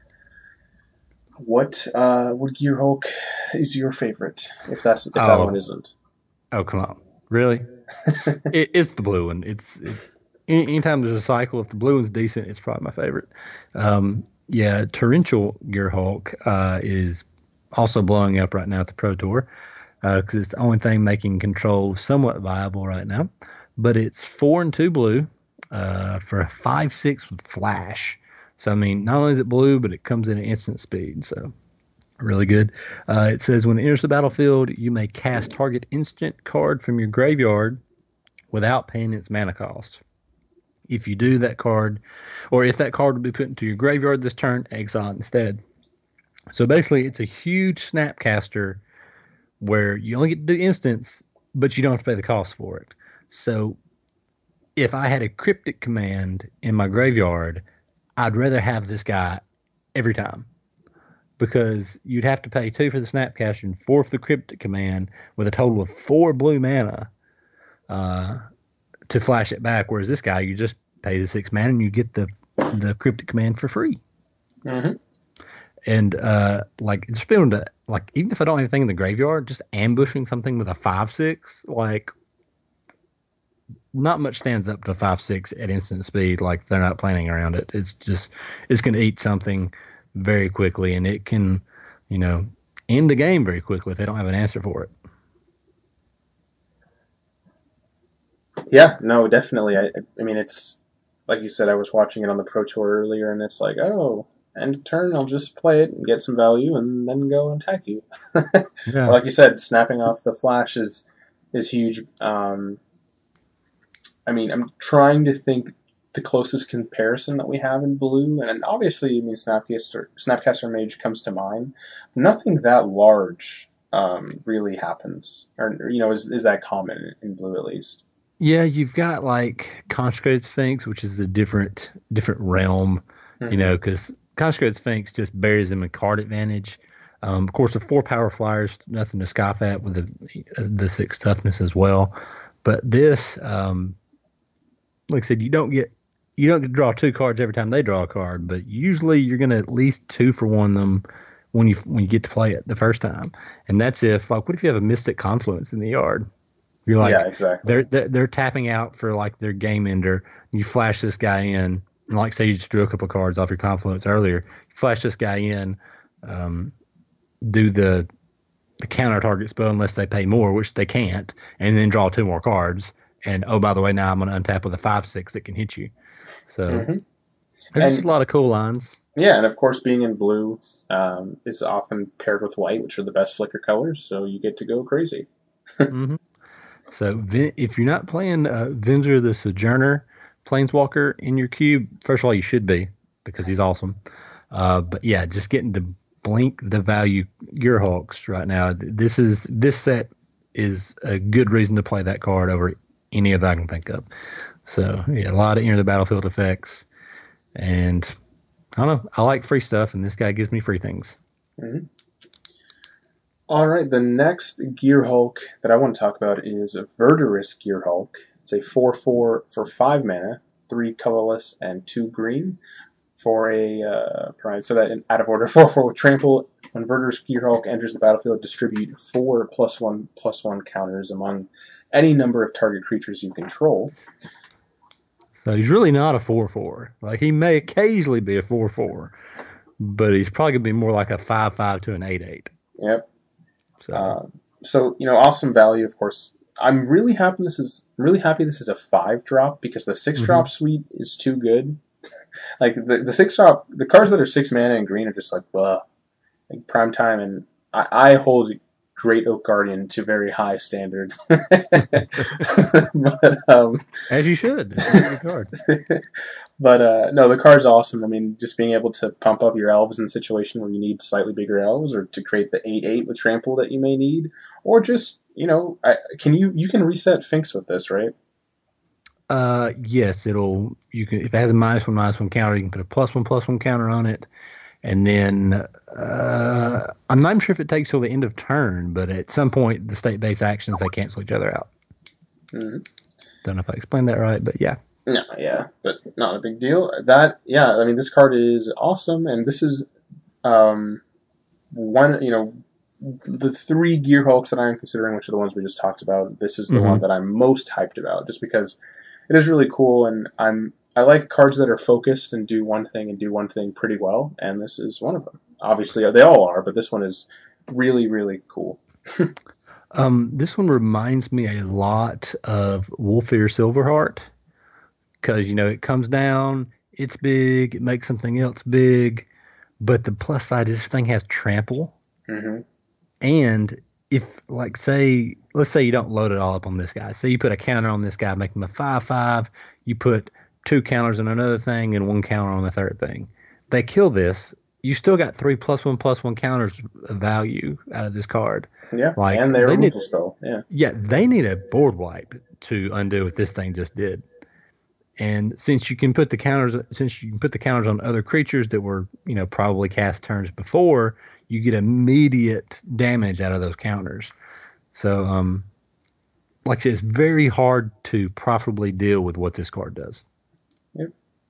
what Gear Hulk is your favorite? If that one Oh, isn't. oh, come on, really? It's the blue one. Anytime there's a cycle, if the blue one's decent, it's probably my favorite. Yeah, Torrential Gear Hulk is also blowing up right now at the Pro Tour because it's the only thing making control somewhat viable right now. But it's 4 and 2 blue for a 5/6 with flash. So I mean, not only is it blue, but it comes in at instant speed. So really good. It says when it enters the battlefield, you may cast target instant card from your graveyard without paying its mana cost. If you do that card, or if that card will be put into your graveyard this turn, exile it instead. So basically, it's a huge snapcaster where you only get to do instants, but you don't have to pay the cost for it. So if I had a cryptic command in my graveyard, I'd rather have this guy every time because you'd have to pay 2 for the snapcaster and 4 for the cryptic command with a total of 4 blue mana to flash it back. Whereas this guy, you just pay the 6 mana and you get the cryptic command for free. Mm-hmm. And like just being able to, like, even if I don't have anything in the graveyard, just ambushing something with a 5/6, like not much stands up to a 5/6 at instant speed. Like they're not planning around it. It's going to eat something very quickly, and it can, end the game very quickly if they don't have an answer for it. Yeah, no, definitely. I mean, it's like you said. I was watching it on the Pro Tour earlier, and it's like, oh, end of turn, I'll just play it and get some value, and then go and attack you. Or Yeah. like you said, snapping off the flash is huge. I mean, I'm trying to think the closest comparison that we have in blue, and obviously, I mean, Snapcaster Mage comes to mind. Nothing that large really happens, or is that common in blue at least. Yeah, you've got like Consecrated Sphinx, which is a different realm, Mm-hmm. because Consecrated Sphinx just buries them in card advantage. Of course, the 4 power flyers, nothing to scoff at with the 6 toughness as well. But this, like I said, you don't get to draw 2 cards every time they draw a card, but usually you're going to at least 2 for 1 them when you get to play it the first time. And that's if, like, what if you have a Mystic Confluence in the yard? You're like, Yeah, exactly. they're tapping out for like their game ender. You flash this guy in, and like say you just drew a couple of cards off your Confluence earlier. You flash this guy in, do the counter target spell unless they pay more, which they can't, and then draw 2 more cards. And oh, by the way, now I'm going to untap with a 5/6 that can hit you. So Mm-hmm. there's just And a lot of cool lines. yeah, and of course, being in blue is often paired with white, which are the best flicker colors. So you get to go crazy. hmm So if you're not playing Venger the Sojourner Planeswalker in your cube, first of all, you should be because he's awesome. But yeah, just getting to blink the value Gearhulks right now. This set is a good reason to play that card over any other I can think of. So yeah, a lot of enter the battlefield effects, and I don't know. I like free stuff, and this guy gives me free things. Mm-hmm. All right, the next Gear Hulk that I want to talk about is Verdurous Gear Hulk. It's a 4/4 for 5 mana, 3 colorless, and 2 green for a so that out of order 4/4 with trample. When Verdurous Gear Hulk enters the battlefield, distribute 4 +1/+1 counters among any number of target creatures you control. So he's really not a 4/4. Like he may occasionally be a 4/4, but he's probably gonna be more like a 5/5 to an 8/8. Yep. So So awesome value, of course. I'm really happy this is a 5-drop because the 6-drop suite is too good. Like the 6-drop, the cards that are 6 mana and green are just like blah, like prime time, and I hold Great Oak Guardian to very high standard. But as you should. It's a good card. but no, the card's awesome. I mean, just being able to pump up your elves in a situation where you need slightly bigger elves, or to create the 8/8 with trample that you may need, or just you can reset Finks with this, right? Yes, you can if it has a -1/-1 counter, you can put a +1/+1 counter on it. And then I'm not sure if it takes till the end of turn, but at some point the state-based actions they cancel each other out. Mm-hmm. Don't know if I explained that right, but yeah. No, yeah, but not a big deal. That, yeah, I mean, this card is awesome, and this is um, one, the three Gear Hulks that I'm considering, which are the ones we just talked about. This is the one Hmm. that I'm most hyped about, just because it is really cool, and I like cards that are focused and do one thing and do one thing pretty well, and this is one of them. Obviously, they all are, but this one is really, really cool. This one reminds me a lot of Wolfear Silverheart because it comes down, it's big, it makes something else big, but the plus side is this thing has trample, Hmm. and if like let's say you don't load it all up on this guy, say you put a counter on this guy, make him a 5/5, you put two counters on another thing and one counter on the third thing, they kill this. You still got three +1/+1 counters of value out of this card. Yeah, Like and their they need removal spell. Yeah. Yeah, they need a board wipe to undo what this thing just did. And since you can put the counters on other creatures that were, probably cast turns before, you get immediate damage out of those counters. So, like I said, it's very hard to profitably deal with what this card does. Yep.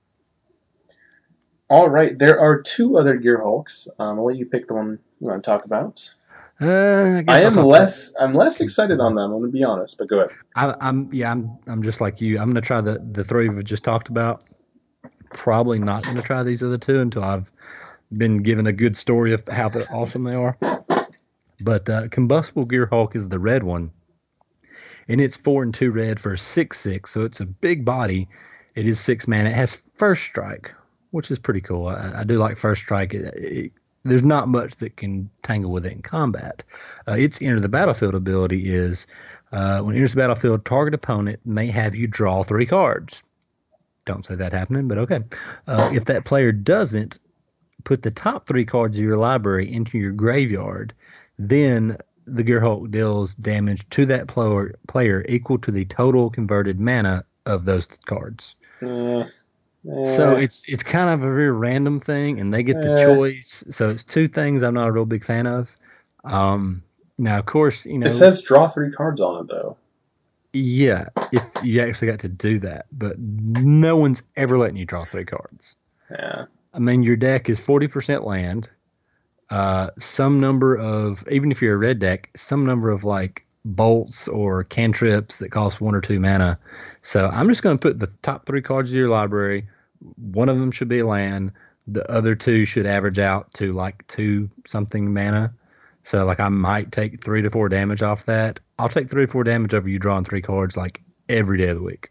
All right, there are two other Gear Hulks. I'll let you pick the one you want to talk about. I guess I'll talk about. I'm less excited on them. I'm gonna be honest, but go ahead. I'm just like you. I'm gonna try the three we just talked about. Probably not gonna try these other two until I've been given a good story of how awesome they are. But Combustible Gear Hulk is the red one, and it's 4 and 2 red for 6/6, so it's a big body. It is 6 mana. It has First Strike, which is pretty cool. I do like First Strike. There's not much that can tangle with it in combat. Its Enter the Battlefield ability is when it enters the battlefield, target opponent may have you draw 3 cards. Don't say that happening, but okay. If that player doesn't, put the top 3 cards of your library into your graveyard. Then the Gearhulk deals damage to that player equal to the total converted mana of those cards. Eh, So eh, it's kind of a very random thing, and they get the eh. choice. So it's two things I'm not a real big fan of. Now, of course, It says draw 3 cards on it though. yeah, if you actually got to do that, but no one's ever letting you draw 3 cards. Yeah. I mean, your deck is 40% land. Some number of, even if you're a red deck, some number of like bolts or cantrips that cost 1 or 2 mana. So I'm just going to put the top 3 cards of your library. One of them should be land. The other two should average out to like 2 something mana. So like I might take 3 to 4 damage off that. I'll take 3 to 4 damage over you drawing 3 cards like every day of the week.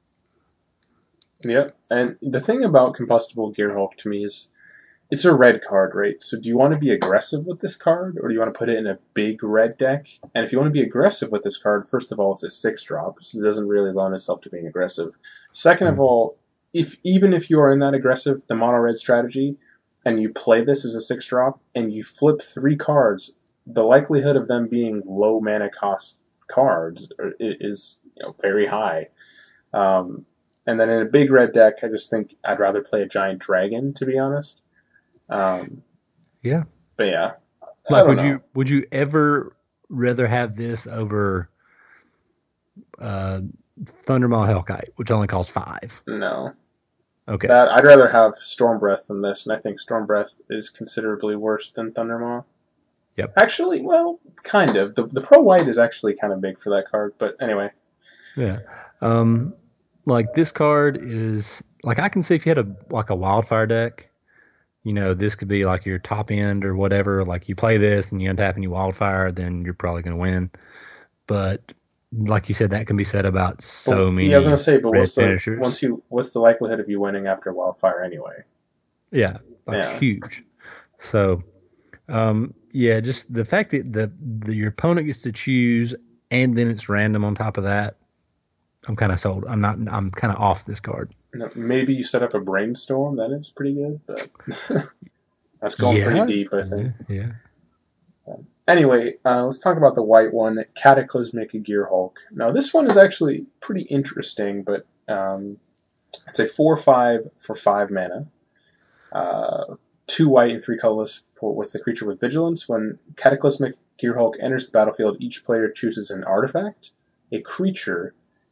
Yep. And the thing about Combustible Gear Hulk to me is it's a red card, right? So do you want to be aggressive with this card, or do you want to put it in a big red deck? And if you want to be aggressive with this card, first of all, it's a 6 drop, so it doesn't really lend itself to being aggressive. Second of Mm. all, if you are in that aggressive, the mono red strategy, and you play this as a 6 drop, and you flip 3 cards, the likelihood of them being low mana cost cards is very high. Um, and then in a big red deck, I just think I'd rather play a giant dragon, to be honest. Um, Yeah. but yeah, I Like, don't know. would you ever rather have this over uh, Thundermaw Hellkite, which only costs 5? No, Okay. that I'd rather have Storm Breath than this, and I think Storm Breath is considerably worse than Thundermaw. Yep. Actually, well, kind of. The Pro White is actually kind of big for that card, but anyway. Yeah. Um, like this card is like I can see if you had a wildfire deck, this could be like your top end or whatever. Like you play this and you untap and you wildfire, then you're probably going to win. But like you said, that can be said about But so yeah, I was gonna many say, but red finishers. what's the likelihood of you winning after Wildfire anyway? Yeah, like Yeah, huge. So, yeah, just the fact that your opponent gets to choose and then it's random on top of that, I'm kind of sold. I'm kind of off this card. maybe you set up a brainstorm. That is pretty good, but that's going pretty Yeah, deep, I think. yeah. Anyway, let's talk about the white one, Cataclysmic Gear Hulk. Now, this one is actually pretty interesting, but it's a 4/5 for 5 mana. 2 white and 3 colorless with the creature with vigilance. When Cataclysmic Gear Hulk enters the battlefield, each player chooses an artifact, a creature,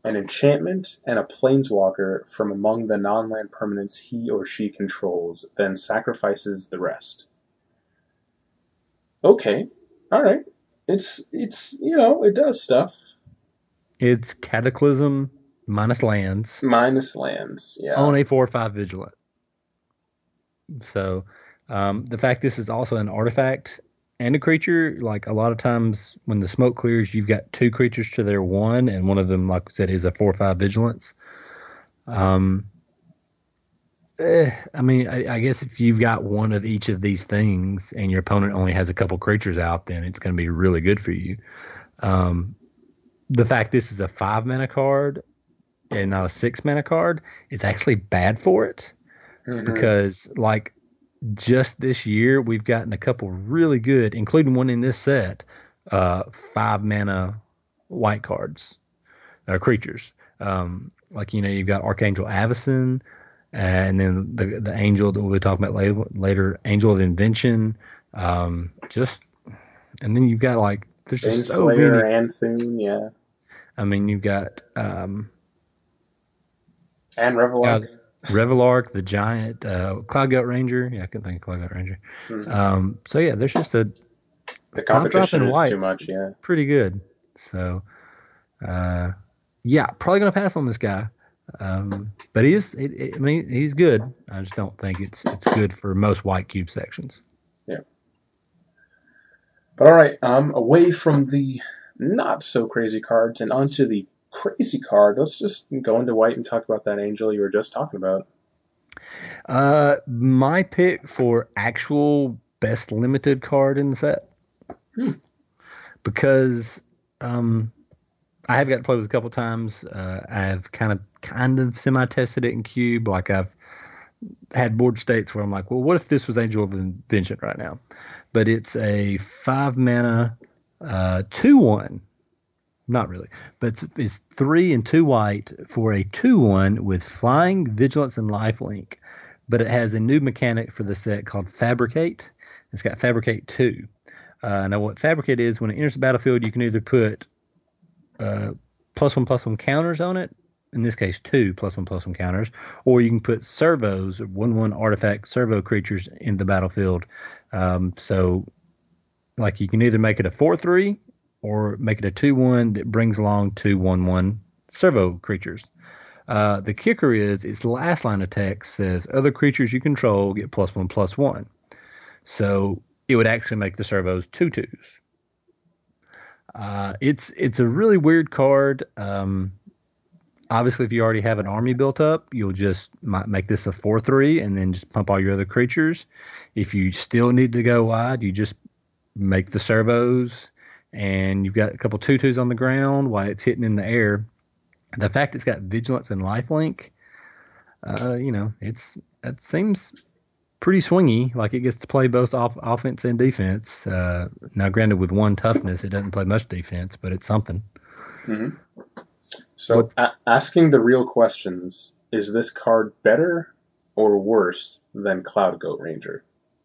an enchantment, and a planeswalker from among the non-land permanents he or she controls, then sacrifices the rest. Okay, all right. It's it does stuff. It's Cataclysm minus lands Minus lands, yeah. on a 4/5 vigilant. So the fact this is also an artifact and a creature, like a lot of times when the smoke clears, you've got two creatures to their one, and one of them, like we said, is a 4/5 vigilance. Um, I mean, I guess if you've got one of each of these things and your opponent only has a couple creatures out, then it's going to be really good for you. Um, the fact this is a 5 mana card and not a 6 mana card is actually bad for it because, like, just this year we've gotten a couple really good, including one in this set, 5 mana white cards, creatures. Like you've got Archangel Avacyn, and then the angel that we'll be talking about later, Angel of Invention. Just and then you've got like there's just so many. Anthune, yeah. I mean, you've got and Revelark. Revelark, the giant, Cloudgut Ranger. Yeah, I couldn't think of Cloudgut Ranger. So yeah, there's just the competition is too much. Yeah, pretty good. So, yeah, probably gonna pass on this guy. But I mean, he's good. I just don't think it's good for most white cube sections. Yeah. But all right, away from the not so crazy cards and onto the crazy card. Let's just go into white and talk about that angel you were just talking about. My pick for actual best limited card in the set. Because I have got to play with it a couple times. I've kind of semi-tested it in cube. Like I've had board states where I'm like, well, what if this was Angel of Invention right now? But it's a 5 mana 2/1. Not really, but it's 3 and 2 white for a 2/1 with flying, vigilance, and lifelink. But it has a new mechanic for the set called Fabricate. It's got Fabricate 2. Now, what Fabricate is, when it enters the battlefield, you can either put +1/+1 counters on it. In this case, 2 +1/+1 counters, or you can put servos, 1/1 artifact servo creatures in the battlefield. So, like, you can either make it a 4/3 or make it a 2/1 that brings along 2 1/1 servo creatures. The kicker is its last line of text says other creatures you control get +1/+1. So it would actually make the servos 2/2s. It's a really weird card. Obviously, if you already have an army built up, you'll just make this a 4/3 and then just pump all your other creatures. If you still need to go wide, you just make the servos, and you've got a couple 2/2s on the ground while it's hitting in the air. The fact it's got vigilance and lifelink, it seems pretty swingy. Like it gets to play both offense and defense. Now, granted, with 1 toughness, it doesn't play much defense, but it's something. Mm-hmm. So, asking the real questions: is this card better or worse than Cloudgoat Ranger?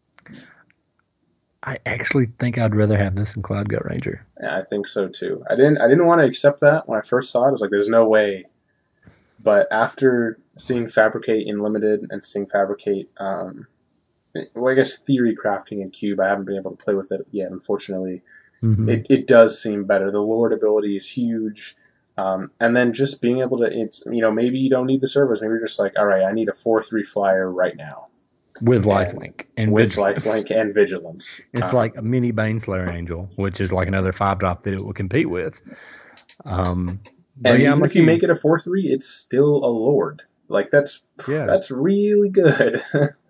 I actually think I'd rather have this than Cloudgut Ranger. Yeah, I think so too. I didn't want to accept that when I first saw it. I was like, "There's no way." But after seeing Fabricate in Limited and seeing Fabricate, I guess theory crafting in Cube, I haven't been able to play with it yet. Unfortunately, it does seem better. The Lord ability is huge, and then just being able to, maybe you don't need the servers. Maybe you're just like, all right, I need a 4/3 flyer right now. With lifelink and vigilance. It's like a mini Baneslayer Angel, which is like another 5-drop that it will compete with. And even if you make it a 4/3, it's still a Lord. Like that's really good.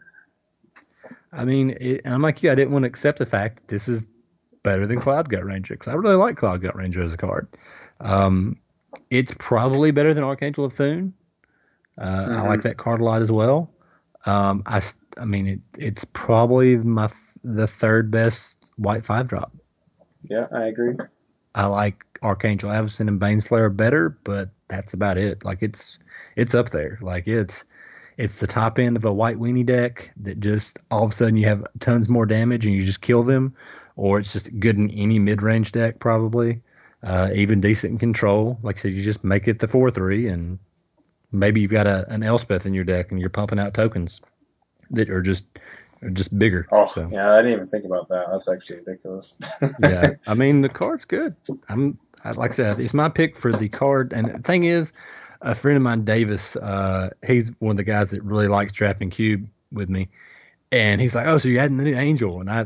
I mean, I'm like you. I didn't want to accept the fact that this is better than Cloudgut Ranger because I really like Cloudgut Ranger as a card. It's probably better than Archangel of Thune. I like that card a lot as well. I mean, it's probably the third best white 5-drop. Yeah, I agree. I like Archangel Avacyn and Baneslayer better, but that's about it. Like it's up there. Like it's the top end of a white weenie deck that just all of a sudden you have tons more damage and you just kill them, or it's just good in any mid-range deck probably. even decent in control. Like I said, you just make it the 4/3, and maybe you've got an Elspeth in your deck, and you're pumping out tokens that are just bigger. Oh, So yeah, I didn't even think about that. That's actually ridiculous. yeah, I mean the card's good. Like I said, it's my pick for the card. And the thing is, a friend of mine, Davis, he's one of the guys that really likes drafting cube with me, and he's like, "Oh, so you're adding the new angel?" And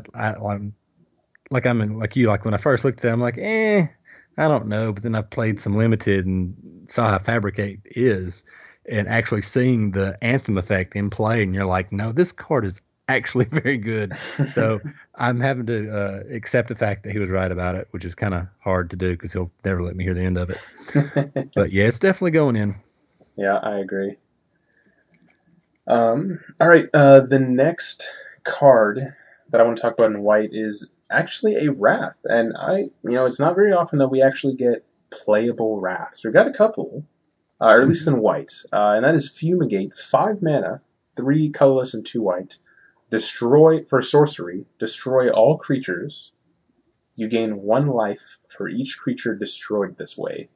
like you, like when I first looked at it, I'm like, I don't know. But then I've played some limited and saw how Fabricate is, and actually seeing the Anthem effect in play, and you're like, no, this card is actually very good. So I'm having to accept the fact that he was right about it, which is kind of hard to do because he'll never let me hear the end of it. But yeah, it's definitely going in. Yeah, I agree. All right, the next card that I want to talk about in white is actually a Wrath, and it's not very often that we actually get playable Wraths. We've got a couple, or at least in white, and that is Fumigate, 5 mana, 3 colorless and 2 white. Destroy for sorcery. Destroy all creatures. You gain 1 life for each creature destroyed this way.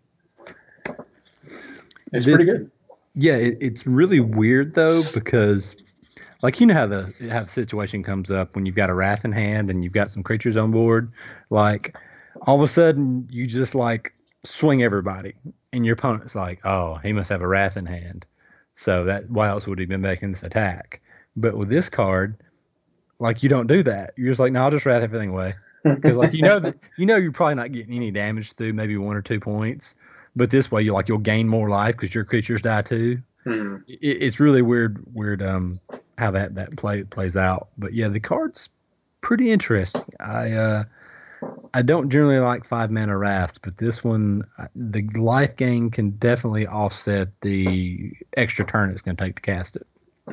It's pretty good. Yeah, it's really weird though because, like, you know how the situation comes up when you've got a wrath in hand and you've got some creatures on board, like all of a sudden you just like swing everybody, and your opponent's like, oh, he must have a wrath in hand, so that why else would he been making this attack? But with this card, like you don't do that. You're just like, no, I'll just wrath everything away because like you're probably not getting any damage through maybe 1 or 2 points. But this way, you'll gain more life because your creatures die too. It's really weird how that plays out. But yeah, the card's pretty interesting. I don't generally like 5 mana wraths, but this one, the life gain can definitely offset the extra turn it's going to take to cast it.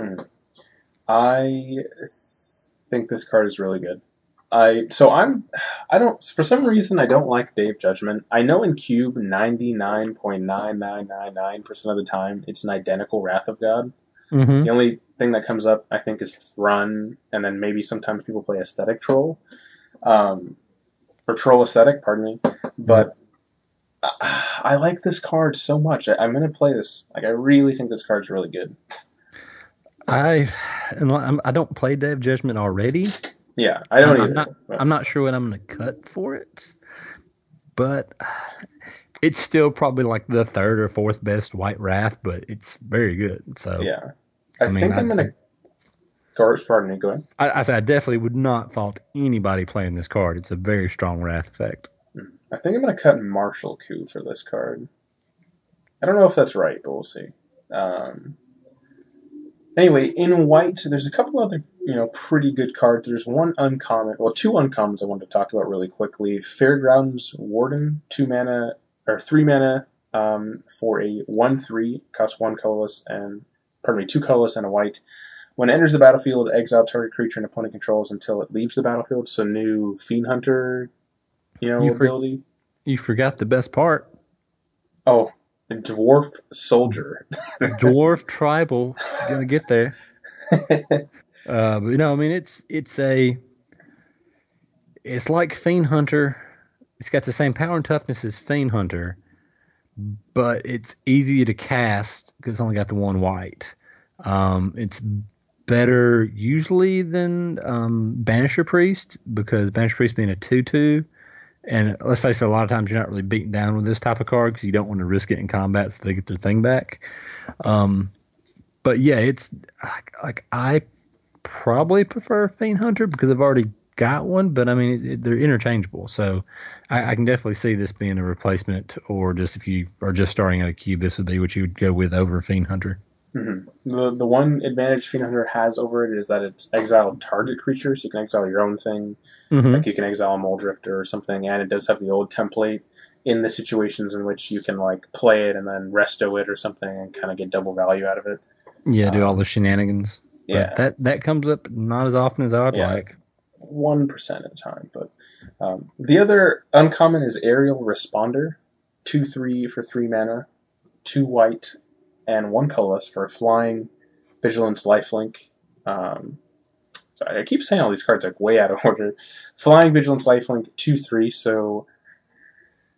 I think this card is really good. I don't for some reason I don't like Day of Judgment. I know in Cube 99.9999% of the time it's an identical Wrath of God. Mm-hmm. The only thing that comes up I think is Thrun, and then maybe sometimes people play Aesthetic Troll, or Troll Aesthetic, pardon me. But I like this card so much. I'm gonna play this. Like I really think this card's really good. I don't play Day of Judgment already. Yeah, I don't either. I'm not sure what I'm going to cut for it, but it's still probably like the third or fourth best White Wrath, but it's very good. So yeah, I think I'm going to. Pardon me. Go ahead. I definitely would not fault anybody playing this card. It's a very strong Wrath effect. I think I'm going to cut Martial Coup for this card. I don't know if that's right, but we'll see. Anyway, in white, there's a couple other, pretty good cards. There's one uncommon, well, 2 uncommons I wanted to talk about really quickly. Fairgrounds Warden, 3 mana, for a 1/3, costs 1 colorless and, 2 colorless and a white. When it enters the battlefield, exile target creature and opponent controls until it leaves the battlefield. So new Fiend Hunter, ability. You forgot the best part. Oh, Dwarf Soldier. Dwarf Tribal. Gonna get there. But I mean, it's like Fiend Hunter. It's got the same power and toughness as Fiend Hunter, but it's easier to cast because it's only got the 1 white. It's better usually than Banisher Priest, because Banisher Priest being a 2/2. And let's face it, a lot of times you're not really beaten down with this type of card because you don't want to risk it in combat so they get their thing back. But yeah, it's like I probably prefer Fiend Hunter because I've already got one, but I mean, they're interchangeable. So I can definitely see this being a replacement, or just if you are just starting at a cube, this would be what you would go with over Fiend Hunter. Mm-hmm. The one advantage Fiend Hunter has over it is that it's exile target creatures. You can exile your own thing. Mm-hmm. Like you can exile a Muldrifter or something, and it does have the old template in the situations in which you can like play it and then resto it or something and kind of get double value out of it. Yeah, do all the shenanigans. Yeah, but that comes up not as often as I'd like. 1% at a time. But the other uncommon is Aerial Responder, 2/3 for 3 mana, 2 white, and 1 colorless for flying, vigilance, lifelink. Sorry, I keep saying all these cards like way out of order. Flying, vigilance, lifelink, 2/3. So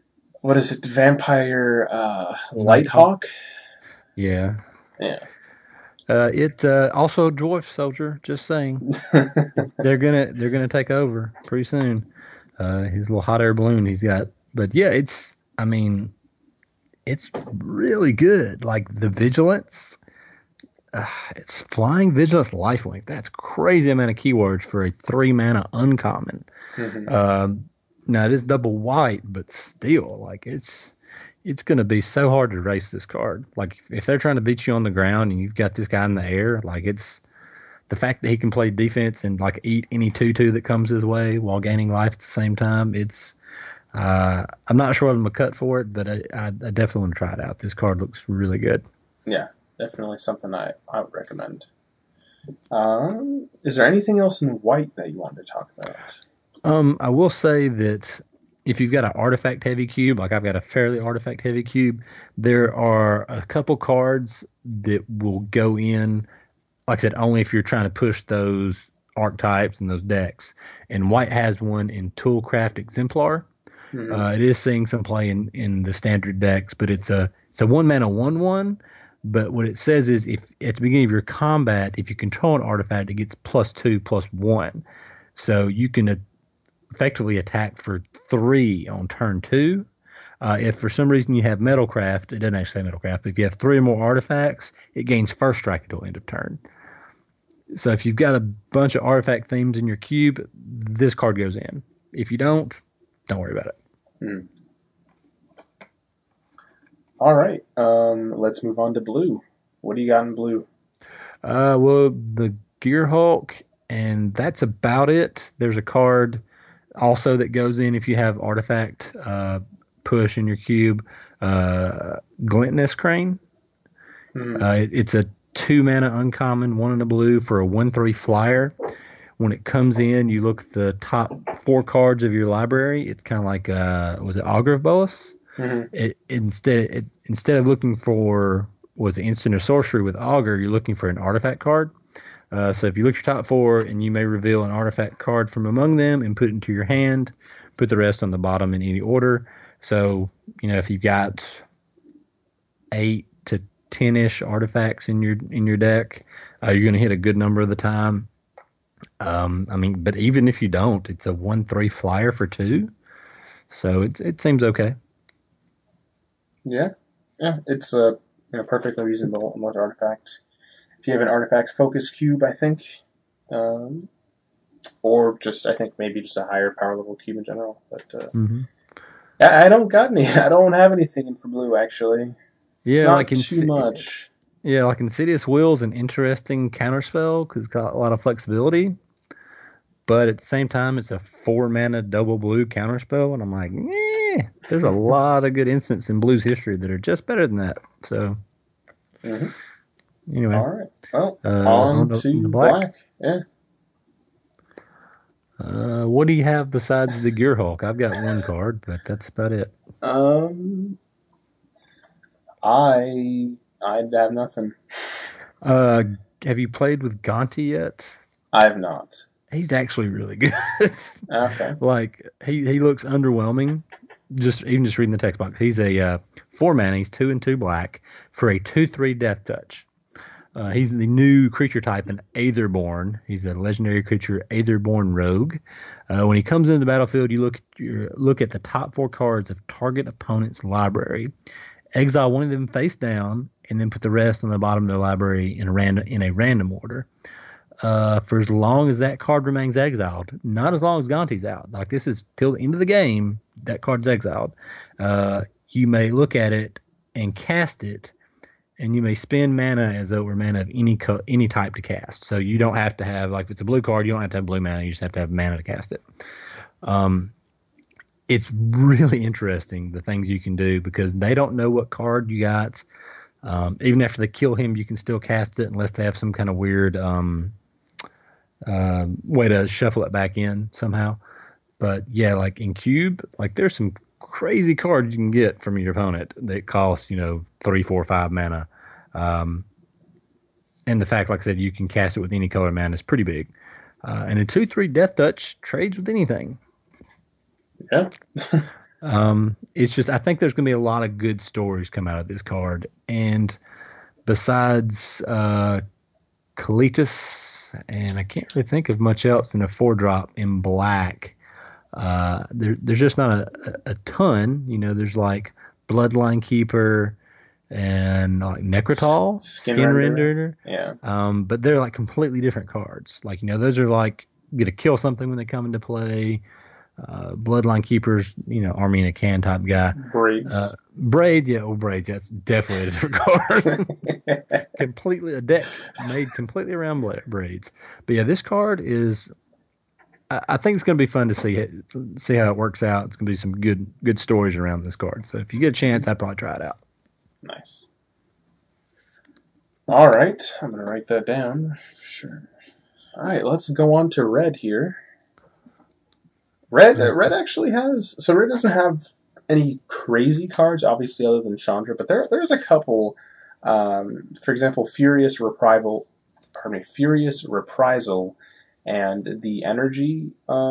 what is it? Vampire Nighthawk. Lighthawk? Yeah. Yeah. It also Dwarf Soldier. Just saying, they're gonna take over pretty soon. His little hot air balloon he's got, but yeah, I mean, it's really good. Like the vigilance, it's flying vigilance lifelink. That's crazy amount of keywords for a 3 mana uncommon. Mhm. Now it is double white, but still, like it's going to be so hard to race this card. Like if they're trying to beat you on the ground and you've got this guy in the air, like it's the fact that he can play defense and like eat any 2/2 that comes his way while gaining life at the same time. I'm not sure what I'm gonna cut for it, but I definitely want to try it out. This card looks really good. Yeah, definitely something I would recommend. Is there anything else in white that you wanted to talk about? I will say that if you've got an artifact heavy cube, like I've got a fairly artifact heavy cube, there are a couple cards that will go in, like I said, only if you're trying to push those archetypes and those decks. And white has one in Toolcraft Exemplar. Mhm. It is seeing some play in the standard decks, but it's a 1 mana 1/1. But what it says is if at the beginning of your combat, if you control an artifact, it gets +2/+1. So you can effectively attack for 3 on turn 2. If for some reason you have Metalcraft, it doesn't actually say Metalcraft, but if you have 3 or more artifacts, it gains first strike until end of turn. So if you've got a bunch of artifact themes in your cube, this card goes in. If you don't worry about it. Hmm. All right. Let's move on to blue. What do you got in blue? Well, the Gearhulk, and that's about it. There's a card also that goes in if you have artifact push in your cube. Glintless Crane. Mhm. It's a 2 mana uncommon, 1 in a blue for a 1/3 flyer. When it comes in, you look at the top 4 cards of your library. It's kind of like was it Augur of Bolas? Mhm. Instead of looking for was it instant or sorcery with Augur, you're looking for an artifact card. So if you look at your top 4, and you may reveal an artifact card from among them and put it into your hand, put the rest on the bottom in any order. So if you've got 8 to 10-ish artifacts in your deck, you're going to hit a good number of the time. But even if you don't, it's a 1/3 flyer for 2, so it seems okay. Yeah. Yeah. It's a perfectly reasonable artifact. If you have an artifact focus cube, I think, um, or just I think maybe just a higher power level cube in general. But Mm-hmm. I don't got any. I don't have anything in for blue actually. It's Yeah, not too much. like Insidious Will's an interesting counterspell because it's got a lot of flexibility, but at the same time, it's a 4 mana double blue counterspell, and I'm like, there's a lot of good instances in Blue's history that are just better than that. So, anyway, All right. Well, on on the to black. black. Yeah. What do you have besides the Gearhulk? I've got one card, but that's about it. Um, I have nothing. Uh, have you played with Gonti yet? I have not. He's actually really good. Okay. Like he looks underwhelming. Just reading the text box. He's a 4 mana. He's 2 and 2 black for a 2/3 death touch. He's the new creature type, an Aetherborn. He's a legendary creature, Aetherborn Rogue. When he comes into the battlefield, you look at the top 4 cards of target opponent's library. Exile one of them face down, and then put the rest on the bottom of their library in a random order. For as long as that card remains exiled, not as long as Gonti's out. Like this is till the end of the game, that card's exiled. You may look at it and cast it, and you may spend mana as though it were mana of any type to cast. So you don't have to have, like if it's a blue card, you don't have to have blue mana. You just have to have mana to cast it. It's really interesting the things you can do because they don't know what card you got. Even after they kill him, you can still cast it unless they have some kind of weird way to shuffle it back in somehow. But yeah, like in Cube, like there's some crazy cards you can get from your opponent that cost 3, 4, 5 mana. And the fact, like I said, you can cast it with any color mana is pretty big. And a 2/3 death touch trades with anything. Yeah. It's just I think there's going to be a lot of good stories come out of this card, and besides Kalitas, and I can't really think of much else in a 4-drop in black. There's just not a ton. There's like Bloodline Keeper and like Necrotal, Skin Skin Render. Renderer. Yeah. But they're like completely different cards. Like, those are like you get to kill something when they come into play. Bloodline Keepers, army in a can type guy. Braids. Braid, yeah, Braids. That's definitely a different card. Completely a deck made completely around braids. But yeah, this card is. I think it's going to be fun to see how it works out. It's going to be some good stories around this card. So if you get a chance, I'd probably try it out. Nice. All right, I'm gonna write that down. Sure. All right, let's go on to red here. Red actually has red doesn't have any crazy cards, obviously, other than Chandra, but there's a couple. For example, Furious Reprisal. Pardon me, Furious Reprisal, and the Energy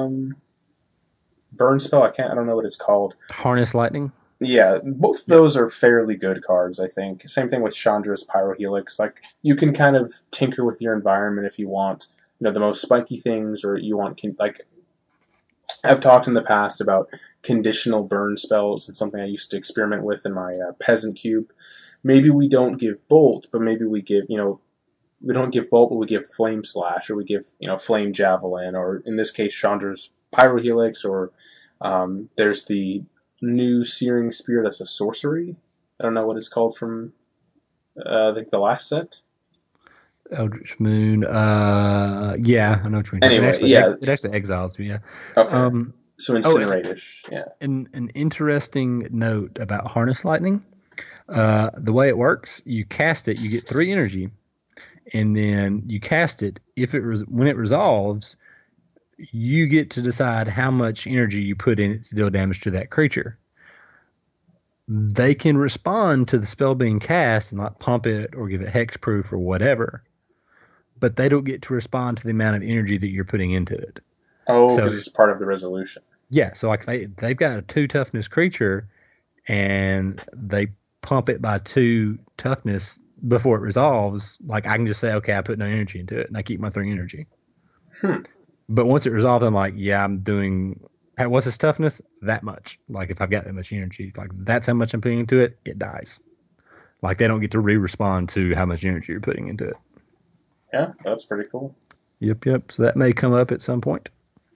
burn spell. I don't know what it's called. Harness Lightning. Yeah, both of those are fairly good cards, I think. Same thing with Chandra's Pyrohelix. Like, you can kind of tinker with your environment if you want, the most spiky things, or you want, like, I've talked in the past about conditional burn spells. It's something I used to experiment with in my Peasant Cube. Maybe we don't give Bolt, but maybe we give, we don't give Bolt, but we give Flame Slash, or we give, Flame Javelin, or in this case, Chandra's Pyrohelix, or there's the new Searing Spear that's a sorcery. I don't know what it's called from, I think, the last set. Eldritch Moon. Yeah, I know what you mean. Anyway, yeah. It actually exiles you. Yeah. Okay. So Incinerate-ish, yeah. An interesting note about Harness Lightning. The way it works, you cast it, you get 3 energy, and then you cast it. When it resolves, you get to decide how much energy you put in it to deal damage to that creature. They can respond to the spell being cast and not pump it or give it hexproof or whatever, but they don't get to respond to the amount of energy that you're putting into it. Oh, because it's part of the resolution. Yeah, so like they've got a 2 toughness creature, and they pump it by 2 toughness before it resolves. Like, I can just say, okay, I put no energy into it, and I keep my 3 energy. But once it resolves, I'm like, yeah, I'm doing. What's its toughness? That much. Like, if I've got that much energy, like that's how much I'm putting into it. It dies. Like, they don't get to re-respond to how much energy you're putting into it. Yeah, that's pretty cool. Yep. So that may come up at some point.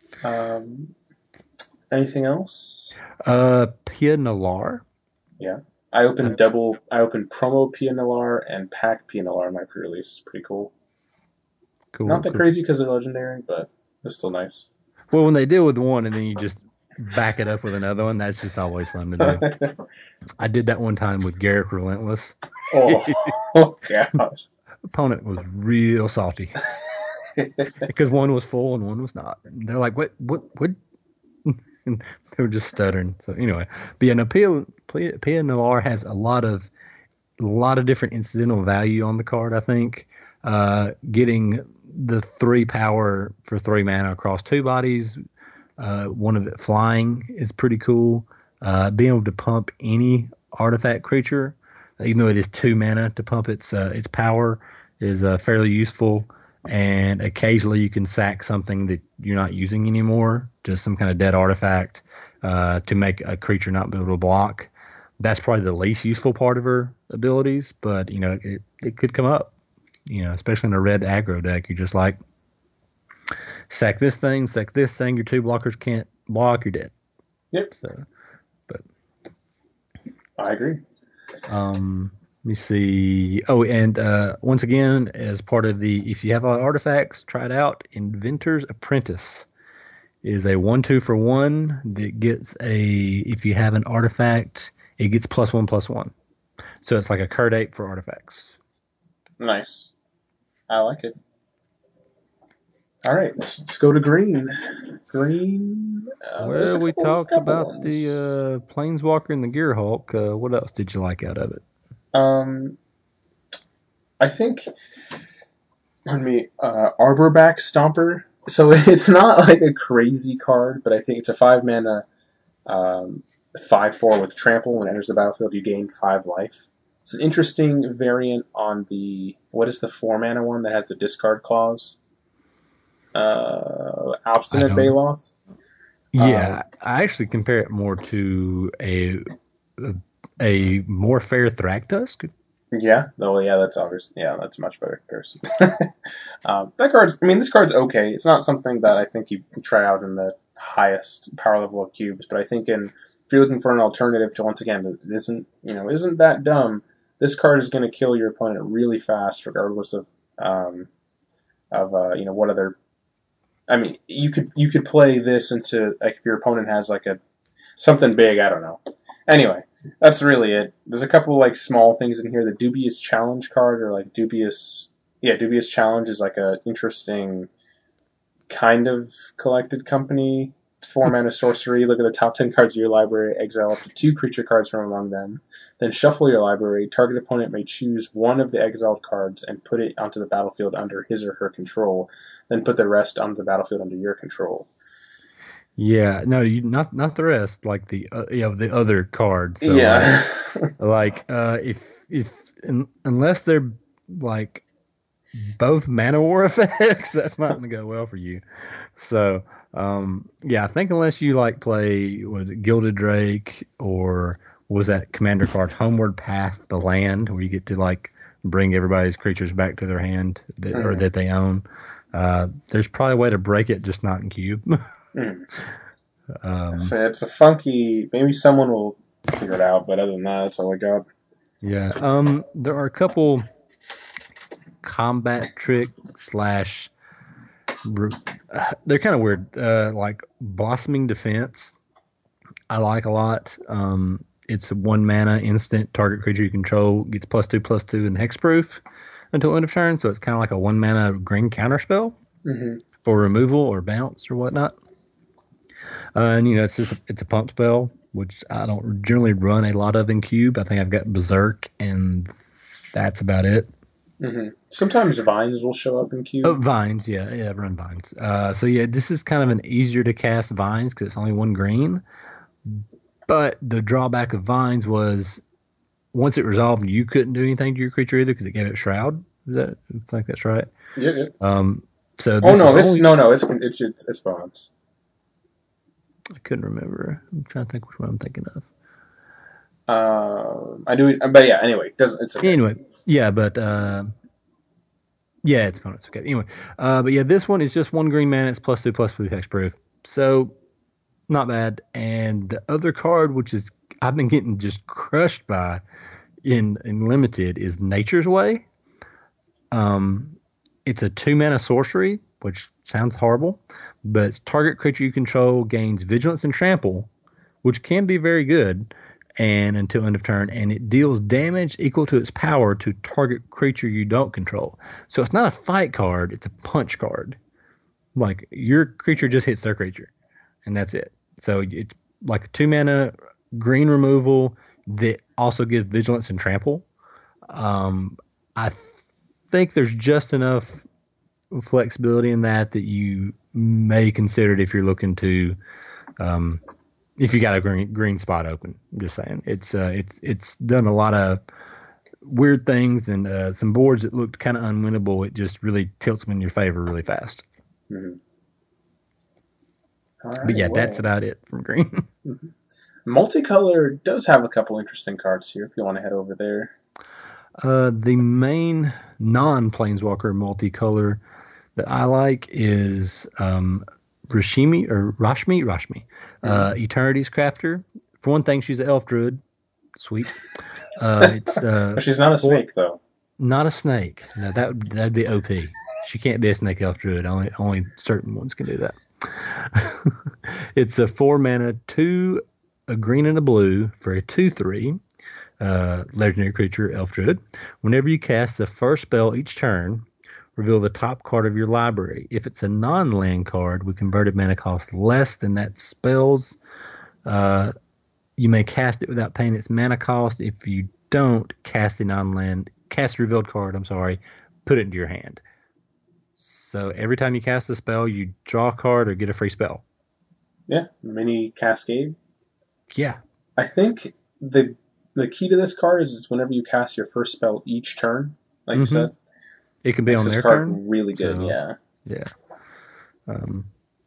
Anything else? Pia Nalar. Yeah. I opened promo Pia Nalar and pack Pia Nalar in my pre-release. Pretty cool. Cool. Not that crazy because they're legendary, but it's still nice. Well, when they deal with one and then you just back it up with another one, that's just always fun to do. I did that one time with Garruk Relentless. Oh gosh. Opponent was real salty because one was full and one was not. And they're like, what? And they were just stuttering. So anyway, but yeah, no, Pia Nalar has a lot of different incidental value on the card. I think getting the 3 power for 3 mana across 2 bodies, one of it flying, is pretty cool. Being able to pump any artifact creature, even though it is 2 mana to pump its power, is fairly useful. And occasionally you can sack something that you're not using anymore, just some kind of dead artifact, to make a creature not be able to block. That's probably the least useful part of her abilities, but it could come up. Especially in a red aggro deck, you're just like, sack this thing, your 2 blockers can't block, you're dead. Yep. So, but I agree. Let me see. Oh, and once again, as part of if you have all artifacts, try it out. Inventor's Apprentice is a 1/2 for 1 that gets if you have an artifact, it gets +1/+1. So it's like a Card Ape for artifacts. Nice. I like it. All right, let's go to green. Green. Well, we talked about the Planeswalker and the Gearhulk. What else did you like out of it? I think, Arborback Stomper. So it's not like a crazy card, but I think it's a 5 mana 5/4 with trample. When it enters the battlefield, you gain 5 life. It's an interesting variant on the what is the 4 mana one that has the discard clause? I Obstinate don't. Baloth. Yeah, I actually compare it more to a more fair Thragtusk. Yeah, oh yeah, that's obvious. Yeah, that's a much better comparison. That card's, I mean, this card's okay. It's not something that I think you try out in the highest power level of cubes, but I think if you're looking for an alternative to, once again, that isn't that dumb. This card is going to kill your opponent really fast, regardless of what other. I mean, you could play this into, like, if your opponent has like a something big. I don't know. Anyway, that's really it. There's a couple like small things in here. The Dubious Challenge card, or like Dubious Challenge is like a interesting kind of collected company. 4 mana sorcery. Look at the top 10 cards of your library. Exile up to 2 creature cards from among them. Then shuffle your library. Target opponent may choose one of the exiled cards and put it onto the battlefield under his or her control. Then put the rest onto the battlefield under your control. Yeah, no, you not the rest, like the other cards. So Yeah. unless they're like both mana war effects, that's not going to go well for you. So yeah, I think unless you like play, was it Gilded Drake, or was that commander card Homeward Path, the land, where you get to like bring everybody's creatures back to their hand that they own. There's probably a way to break it, just not in cube. So it's a funky. Maybe someone will figure it out, but other than that, that's all I got. Yeah. There are a couple combat trick slash. They're kind of weird. Like Blossoming Defense, I like a lot. It's a 1 mana instant. Target creature you control gets +2/+2 and hexproof until end of turn. So it's kind of like a 1 mana green counterspell for removal or bounce or whatnot. And it's a pump spell, which I don't generally run a lot of in cube. I think I've got Berserk, and that's about it. Sometimes vines will show up in cube. Oh, vines, yeah, I've run vines. So yeah, this is kind of an easier to cast vines because it's only 1 green. But the drawback of vines was once it resolved, you couldn't do anything to your creature either because it gave it shroud. I think that's right. Yeah. So it's bonus. I couldn't remember. I'm trying to think which one I'm thinking of. I do, but yeah. Anyway, it's okay. Anyway, yeah, but yeah, it's bonus. Okay. Anyway, but yeah, this one is just 1 green mana. It's +2/+2 hexproof. So not bad. And the other card, which is I've been getting just crushed by in limited, is Nature's Way. It's a 2 mana sorcery, which sounds horrible, but target creature you control gains Vigilance and Trample, which can be very good, and until end of turn, and it deals damage equal to its power to target creature you don't control. So it's not a fight card; it's a punch card. Like your creature just hits their creature, and that's it. So it's like a 2 mana green removal that also gives Vigilance and Trample. I think there's just enough flexibility in that you may consider it if you're looking to, if you got a green spot open. I'm just saying it's done a lot of weird things, and some boards that looked kind of unwinnable. It just really tilts them in your favor really fast. All right, but yeah, that's about it from green. Multicolor does have a couple interesting cards here if you want to head over there. The main non-planeswalker multicolor that I like is Rashmi. Eternity's Crafter. For one thing, she's an elf druid. Sweet. But she's not a snake, though. Not a snake. No, that'd be OP. She can't be a snake elf druid. Only certain ones can do that. It's a 4 mana, 2, a green and a blue for a 2/3. Legendary creature, elf druid. Whenever you cast the first spell each turn, reveal the top card of your library. If it's a non-land card with converted mana cost less than that spell's, you may cast it without paying its mana cost. If you don't cast a revealed card, put it into your hand. So every time you cast a spell, you draw a card or get a free spell. Yeah, mini Cascade. Yeah, I think the key to this card is it's whenever you cast your first spell each turn, like you Mm-hmm. said, It can be makes on this their card turn. really good. So Yeah. yeah. Um,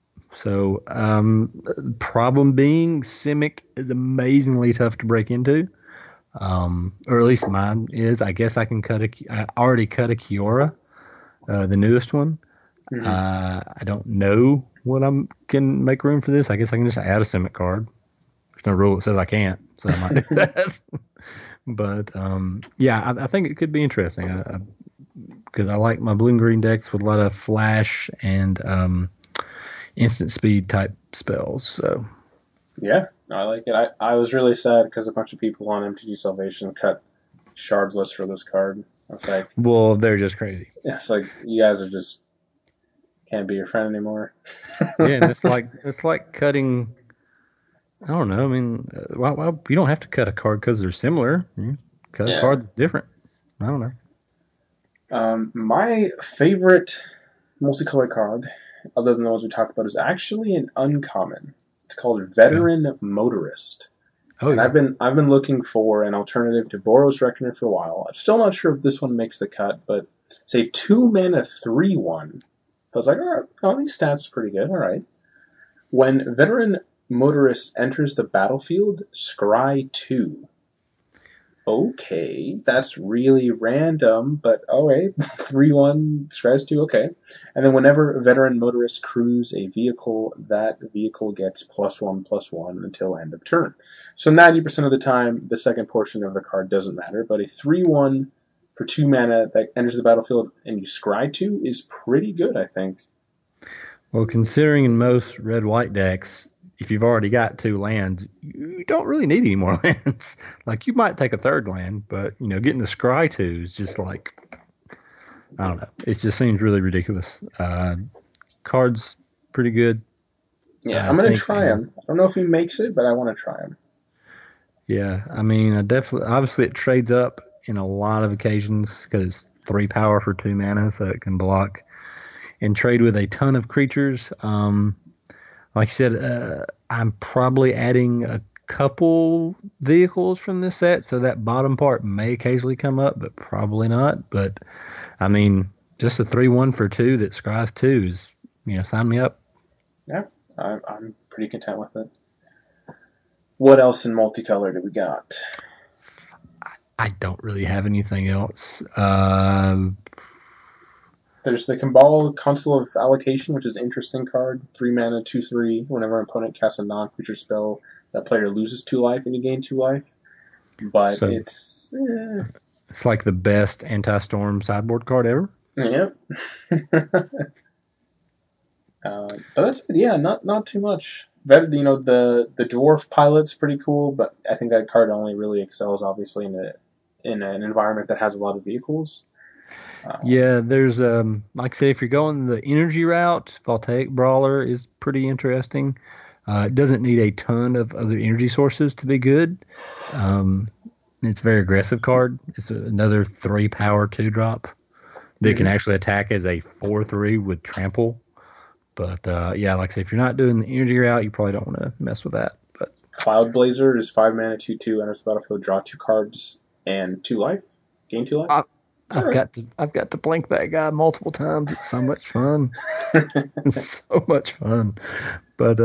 problem being, Simic is amazingly tough to break into. Or at least mine is. I guess I can I already cut a Kiora, the newest one. Hmm. I don't know what I can make room for this. I guess I can just add a Simic card. There's no rule that says I can't, so I might do that. But yeah, I think it could be interesting because I like my blue and green decks with a lot of flash and instant speed type spells. So Yeah, I like it. I was really sad because a bunch of people on MTG Salvation cut Shardless for this card. I was like, well, they're just crazy. it's like you guys are just can't be your friend anymore. Yeah, and it's like cutting. I don't know. I mean, why you don't have to cut a card because they're similar. You cut a Yeah. card that's different. I don't know. My favorite multicolored card, other than the ones we talked about, is actually an uncommon. It's called Okay. Veteran Motorist. Oh And yeah. I've been looking for an alternative to Boros Reckoner for a while. I'm still not sure if this one makes the cut, but it's a 2 mana 3/1. I was like, all right, oh, these stats are pretty good. All right. When Veteran Motorist enters the battlefield, scry 2. Okay, that's really random, but alright. 3/1, scries 2, okay. And then whenever Veteran Motorists cruise a vehicle, that vehicle gets +1/+1 until end of turn. So 90% of the time, the second portion of the card doesn't matter, but a 3/1 for 2 mana that enters the battlefield and you scry 2 is pretty good, I think. Well, considering in most red white decks, if you've already got two lands, you don't really need any more lands. Like you might take a third land, but getting the scry two is just like I don't know. It just seems really ridiculous. Cards pretty good. Yeah, I I'm going to think try him. I don't know if he makes it, but I want to try him. yeah. I mean, I definitely obviously it trades up in a lot of occasions because it's 3 power for 2 mana, so it can block and trade with a ton of creatures. Like you said, I'm probably adding a couple vehicles from this set, so that bottom part may occasionally come up, but probably not. But I mean, just a 3/1 for two that scries two is, sign me up. Yeah, I'm pretty content with it. What else in multicolor do we got? I don't really have anything else. There's the Cabal Council of Allocation, which is an interesting card. 3 mana, 2/3. Whenever an opponent casts a non-creature spell, that player loses 2 life and you gain 2 life. But So it's it's like the best anti-storm sideboard card ever. yeah. But that's it. Yeah, not too much. The dwarf pilot's pretty cool, but I think that card only really excels obviously in an environment that has a lot of vehicles. Yeah, there's like I said, if you're going the energy route, Voltaic Brawler is pretty interesting. It doesn't need a ton of other energy sources to be good. Um, it's a very aggressive card. It's another 3 power 2 drop that can Mhm. actually attack as a 4/3 with trample. But yeah, like I said, if you're not doing the energy route, you probably don't want to mess with that. But Cloud Blazer is 5 mana, 2/2, enters the battlefield, draw 2 cards and 2 life, gain 2 life. I, It's all right. I've got to blink that guy multiple times. It's so much fun. It's so much fun. But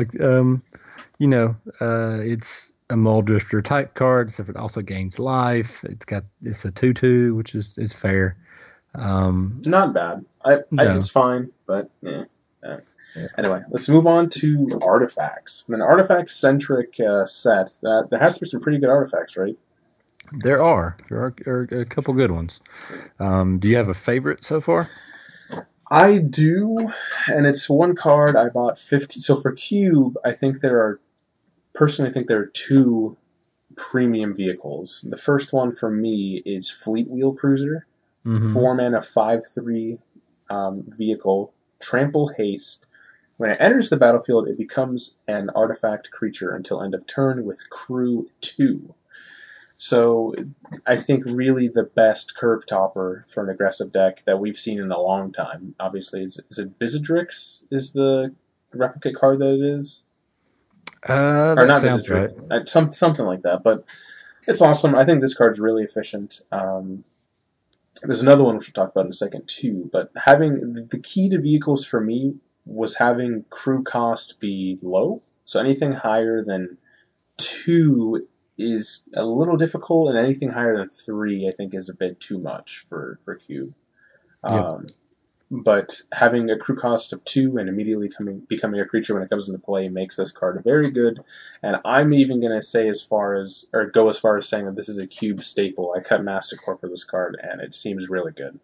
it's a Muldrifter type card, so it also gains life. It's a 2/2, which is fair. Not bad. No. It's fine, but yeah. Anyway, let's move on to artifacts. An artifact-centric set that there has to be some pretty good artifacts, right? There are a couple good ones. Do you have a favorite so far? I do, and it's one card I bought 50. So for Cube, personally think there are two premium vehicles. The first one for me is Fleet Wheel Cruiser, Mm-hmm. 4 mana, 5/3 vehicle, trample haste. When it enters the battlefield, it becomes an artifact creature until end of turn with crew 2. So I think really the best curve topper for an aggressive deck that we've seen in a long time. Obviously, is it Visidrix is the replicate card that it is? or That not sounds visits right. reroll, something like that. But it's awesome. I think this card's really efficient. There's another one which we'll talk about in a second too. But having the key to vehicles for me was having crew cost be low. So anything higher than 2 is a little difficult, and anything higher than 3, I think, is a bit too much for Cube. Yep. Um, but having a crew cost of 2 and immediately becoming a creature when it comes into play makes this card very good. And I'm even going to say go as far as saying that this is a Cube staple. I cut Masticore for this card, and it seems really good.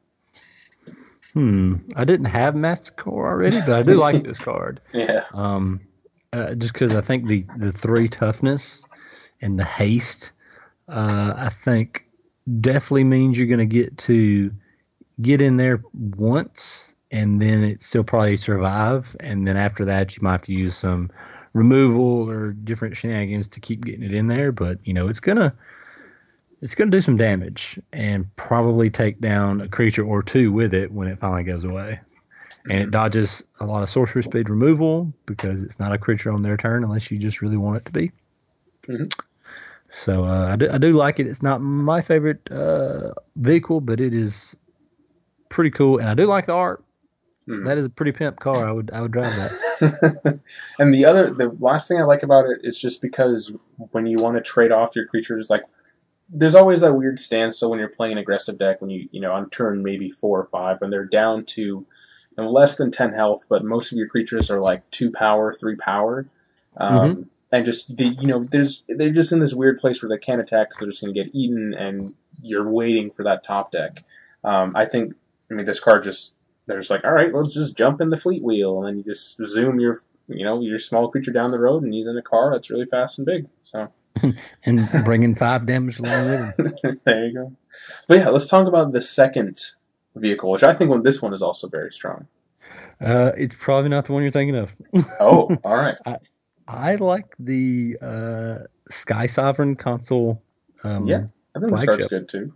I didn't have Masticore already, but I do like this card. Yeah. Just because I think the 3 toughness and the haste, I think definitely means you're going to get in there once, and then it still probably survive. And then after that, you might have to use some removal or different shenanigans to keep getting it in there. But it's gonna do some damage and probably take down a creature or 2 with it when it finally goes away. And it dodges a lot of sorcery speed removal because it's not a creature on their turn unless you just really want it to be. Mm-hmm. So I do like it. It's not my favorite vehicle, but it is pretty cool, and I do like the art. That is a pretty pimp car. I would drive that. And the last thing I like about it is just because when you want to trade off your creatures, like there's always that weird standstill when you're playing an aggressive deck when you on turn maybe 4 or 5 when they're down to less than 10 health, but most of your creatures are like 2 power, 3 power. And just they're just in this weird place where they can't attack because they're just going to get eaten, and you're waiting for that top deck. This card they're just like, all right, let's just jump in the fleet wheel, and then you just zoom your small creature down the road, and he's in a car that's really fast and big. So and bringing 5 damage along with him. There you go. But yeah, let's talk about the second vehicle, which I think this one is also very strong. It's probably not the one you're thinking of. Oh, all right. I like the Sky Sovereign console. Yeah, I think this card's good too.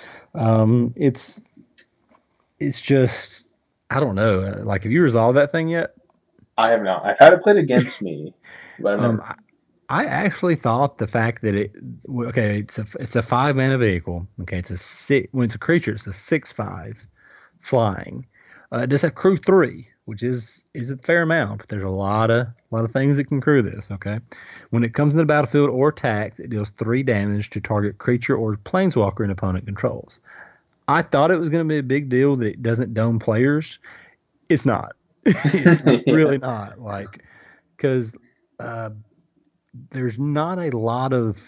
It's just, I don't know. Like, have you resolved that thing yet? I have not. I've had it played against me, but I've never. I actually thought the fact that it's a 5 mana vehicle. Okay, it's a 6 when it's a creature. It's a 6/5 flying. It does have crew 3, which is a fair amount, but there's a lot of things that can crew this. Okay, when it comes into the battlefield or attacks, it deals 3 damage to target creature or planeswalker an opponent controls. I thought it was going to be a big deal that it doesn't dome players. It's not. It's really not. Like, because there's not a lot of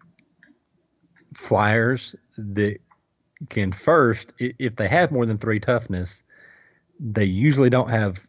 flyers that can first, if they have more than 3 toughness, they usually don't have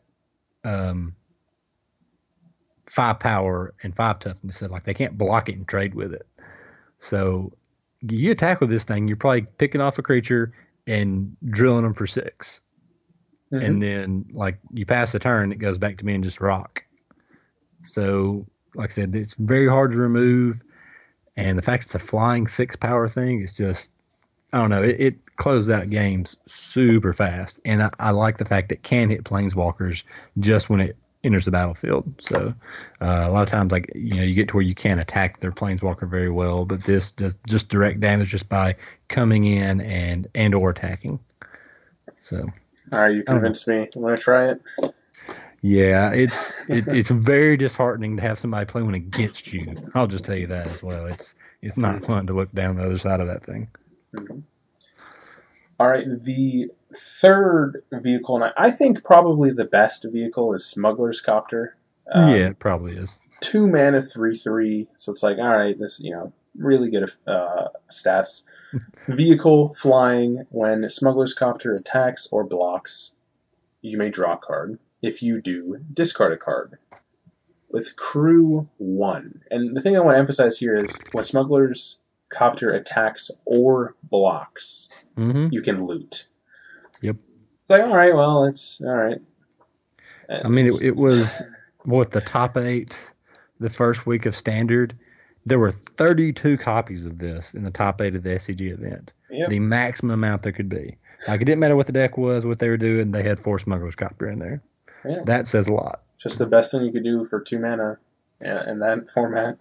5 power and 5 toughness. So, like, they can't block it and trade with it. So you attack with this thing, you're probably picking off a creature and drilling them for 6. Mm-hmm. And then, like, you pass the turn, it goes back to being just rock. So, like I said, it's very hard to remove. And the fact it's a flying 6 power thing is just, I don't know, it closed out games super fast. And I like the fact it can hit planeswalkers just when it enters the battlefield. So a lot of times, like, you get to where you can't attack their planeswalker very well, but this does just direct damage just by coming in and or attacking. So, all right, you convinced me. You want to try it? Yeah, it's very disheartening to have somebody play one against you. I'll just tell you that as well. It's not fun to look down the other side of that thing. Mm-hmm. All right, the third vehicle, and I think probably the best vehicle, is Smuggler's Copter. Yeah, it probably is. 2 mana, 3/3. So it's like, all right, this really good stats. Vehicle flying. When Smuggler's Copter attacks or blocks, you may draw a card. If you do, discard a card. With crew 1. And the thing I want to emphasize here is when Smuggler's Copter attacks or blocks, you can loot. Yep. It's like, all right, well, it's all right. And I mean, it was the top 8 the first week of Standard. There were 32 copies of this in the top 8 of the SCG event. Yep. The maximum amount there could be. Like, it didn't matter what the deck was, what they were doing. They had 4 Smuggler's Copter in there. Yeah. That says a lot. Just the best thing you could do for 2 mana Yeah, in that format.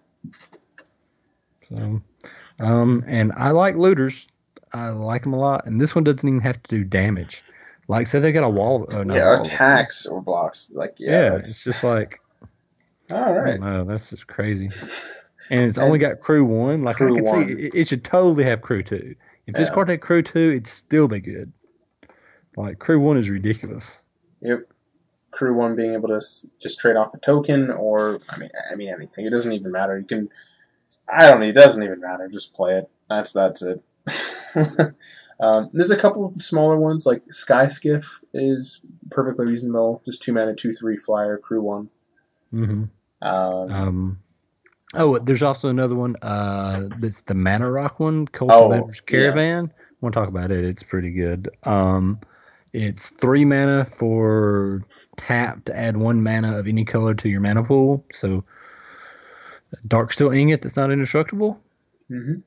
So, and I like looters. I like them a lot. And this one doesn't even have to do damage. Like, say they got a wall, not a Yeah, wall of these. attacks or blocks. Like, yeah, Yeah, it's that's just like, all I don't right. know. That's just crazy. And it's only And got crew one. Like, I crew could see one. it should totally have crew two. If this Yeah. card had crew two, it'd still be good. Like, crew one is ridiculous. Yep. Crew one being able to just trade off a token, or I mean anything. It doesn't even matter. You can. I don't. It doesn't even matter. Just play it. That's it. There's a couple of smaller ones like Sky Skiff is perfectly reasonable. Just 2 mana, 2/3 flyer, crew one. hmm Um, Um, oh, there's also another one. That's the Mana Rock one, oh Cultivator's yeah. Caravan. I want to talk about it. It's pretty good. It's 3 mana for tap to add 1 mana of any color to your mana pool. So Darksteel Ingot that's not indestructible. Hmm.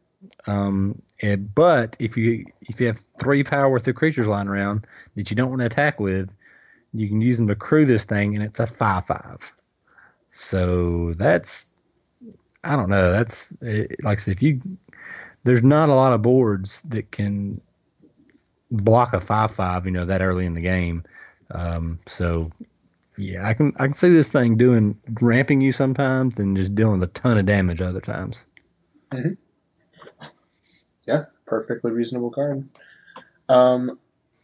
But if you have 3 power worth of creatures lying around that you don't want to attack with, you can use them to crew this thing, and it's a 5/5. So that's I don't know. Like I said, if you there's not a lot of boards that can block a 5/5, that early in the game. So yeah, I can see this thing doing ramping you sometimes and just dealing a ton of damage other times. Hmm. Yeah, perfectly reasonable card. Um,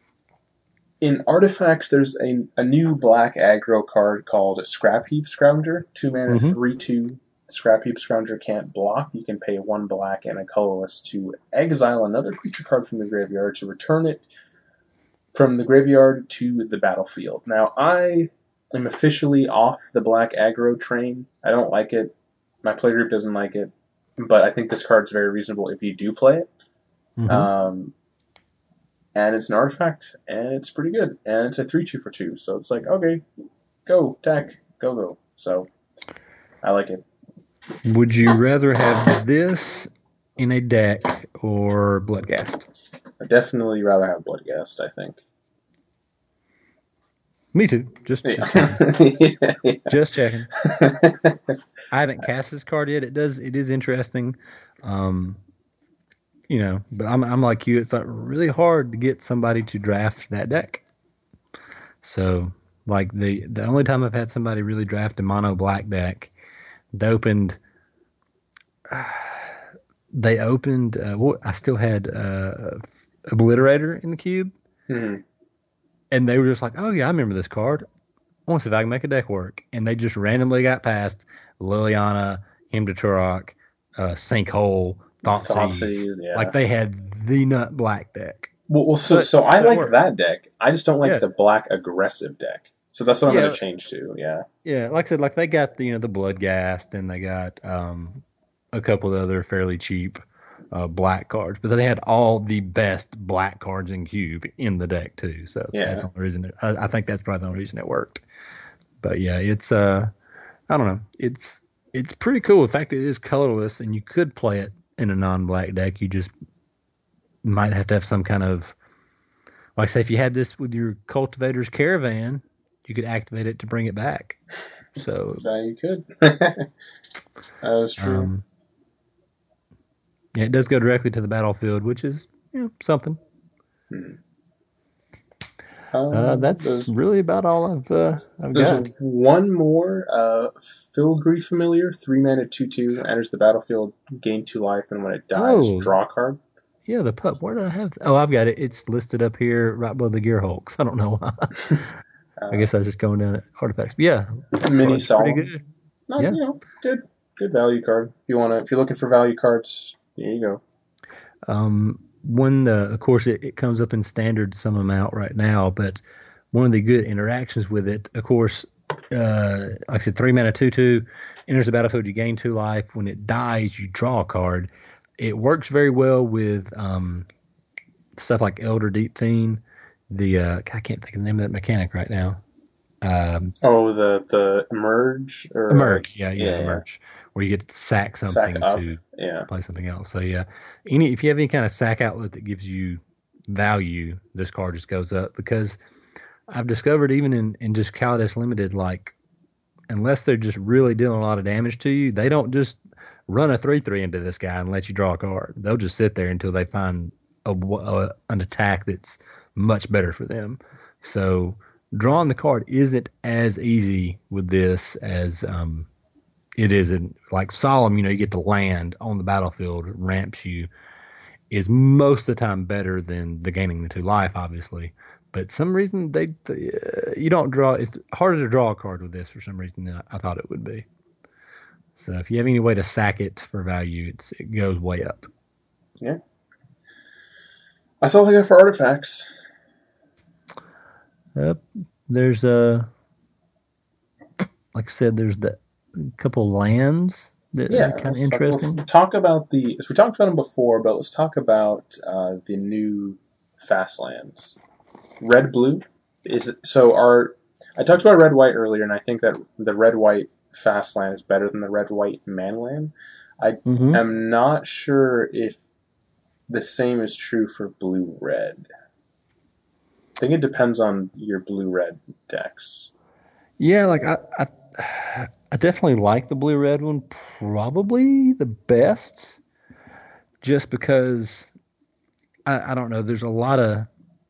in artifacts, there's a new black aggro card called Scrap Heap Scrounger. 2 mana, Mm-hmm. 3/2. Scrap Heap Scrounger can't block. You can pay 1 black and a colorless to exile another creature card from the graveyard to return it from the graveyard to the battlefield. Now, I am officially off the black aggro train. I don't like it. My playgroup doesn't like it. But I think this card's very reasonable if you do play it. Mm-hmm. Um, and it's an artifact, and it's pretty good. And it's a 3/2 for 2. So it's like, okay, go, attack, go. So I like it. Would you rather have this in a deck or Bloodghast? I definitely rather have Bloodghast, I think. Me too. Just checking. Yeah. Yeah. Just checking. I haven't cast this card yet. It is interesting. Um, but I'm like you. It's like really hard to get somebody to draft that deck. So like the only time I've had somebody really draft a mono black deck, they opened I still had Obliterator in the cube, Hmm. and they were just like, oh yeah, I remember this card. I want to see if I can make a deck work. And they just randomly got past Liliana, Hymn to Turok, Sinkhole, Thoughtseize. Thoughtseize, Like yeah. they had the nut black deck. Well, But so I it like worked. that deck. I just don't like Yeah. the black aggressive deck. So that's what I'm going Yeah. to change to. Yeah. Yeah. Like I said, like they got the Bloodghast, and they got a couple of other fairly cheap black cards, but they had all the best black cards in cube in the deck too. So that's Yeah. the only reason I think that's probably the only reason it worked. But yeah, it's I don't know. It's pretty cool. The fact that it is colorless and you could play it in a non-black deck. You just might have to have some kind of, like say, if you had this with your Cultivator's Caravan, you could activate it to bring it back. So Yeah, you could. That is true. um, yeah, it does go directly to the battlefield, which is something. Hmm. That's There's really about all I've there's got. one more Filgry Familiar, 3 mana, 2/2, enters the battlefield, gain 2 life, and when it dies, Oh, draw a card. yeah, the pup. Where did I have? Oh, I've got it. It's listed up here right below the Gear Hulks. I don't know why. I uh, guess I was just going down at artifacts. But yeah, that Mini card's pretty Solemn. good. Not Yeah. good value card. If you're looking for value cards, there you go. When of course it comes up in standard some amount right now, but one of the good interactions with it, of course, like I said, 3 mana 2/2 enters the battlefield. You gain 2 life. When it dies, you draw a card. It works very well with stuff like Elder Deep Fiend. I can't think of the name of that mechanic right now. Oh, the emerge or Emerge, yeah, yeah, emerge, where you get to sack sack something up, to yeah. play something else. So yeah, if you have any kind of sack outlet that gives you value, this card just goes up because I've discovered even in just Kaladesh Limited, like unless they're just really dealing a lot of damage to you, they don't just run a 3/3 into this guy and let you draw a card. They'll just sit there until they find an attack that's much better for them. So drawing the card isn't as easy with this as it is in like Solemn. You get the land on the battlefield, ramps you, is most of the time better than the gaining the 2 life, obviously. But some reason you don't draw. It's harder to draw a card with this for some reason than I thought it would be. So if you have any way to sack it for value, it goes way up. Yeah. That's all I got for artifacts. There's like I said, there's a couple lands that are kind of interesting. Let's talk about we talked about them before, but let's talk about the new fast lands. Red blue I talked about red white earlier, and I think that the red white fast land is better than the red white man land. I am not sure if the same is true for blue red. I think it depends on your blue red decks. Yeah, like I definitely like the blue red one, probably the best, just because I don't know. There's a lot of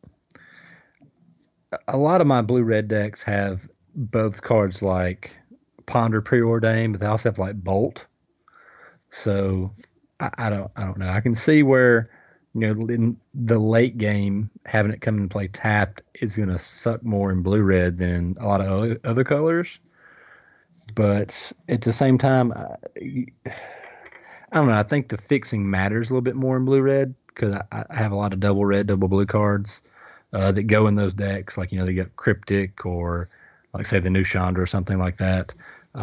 my blue red decks have both cards like Ponder Preordained, but they also have like Bolt. So I don't know. I can see where in the late game having it come and play tapped is going to suck more in blue red than a lot of other colors. But at the same time, I don't know. I think the fixing matters a little bit more in blue red because I have a lot of double red, double blue cards that go in those decks. Like they got Cryptic or like say the new Chandra or something like that.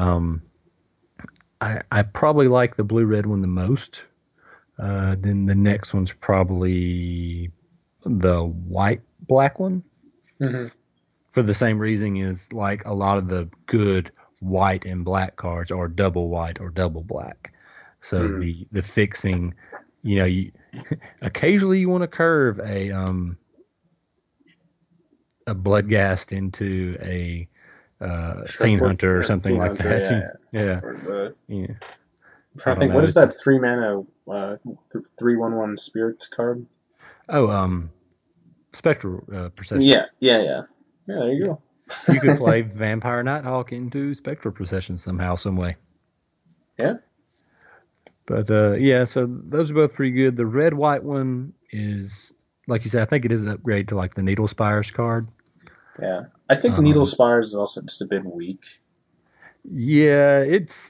I probably like the blue red one the most. Then the next one's probably the white black one. Mm-hmm. For the same reason as like a lot of the good white and black cards are double white or double black. So the fixing, you occasionally you want to curve a Bloodghast into a Fiend Hunter or something like that. Yeah. I'm trying to think, what is that 3 mana 3/1/1 spirit card? Oh, Spectral Procession. Yeah. There you go. You could play Vampire Nighthawk into Spectral Procession somehow, some way. Yeah. But so those are both pretty good. The red white one is, like you said, I think it is an upgrade to like the Needle Spires card. Yeah, I think Needle Spires is also just a bit weak. Yeah, it's.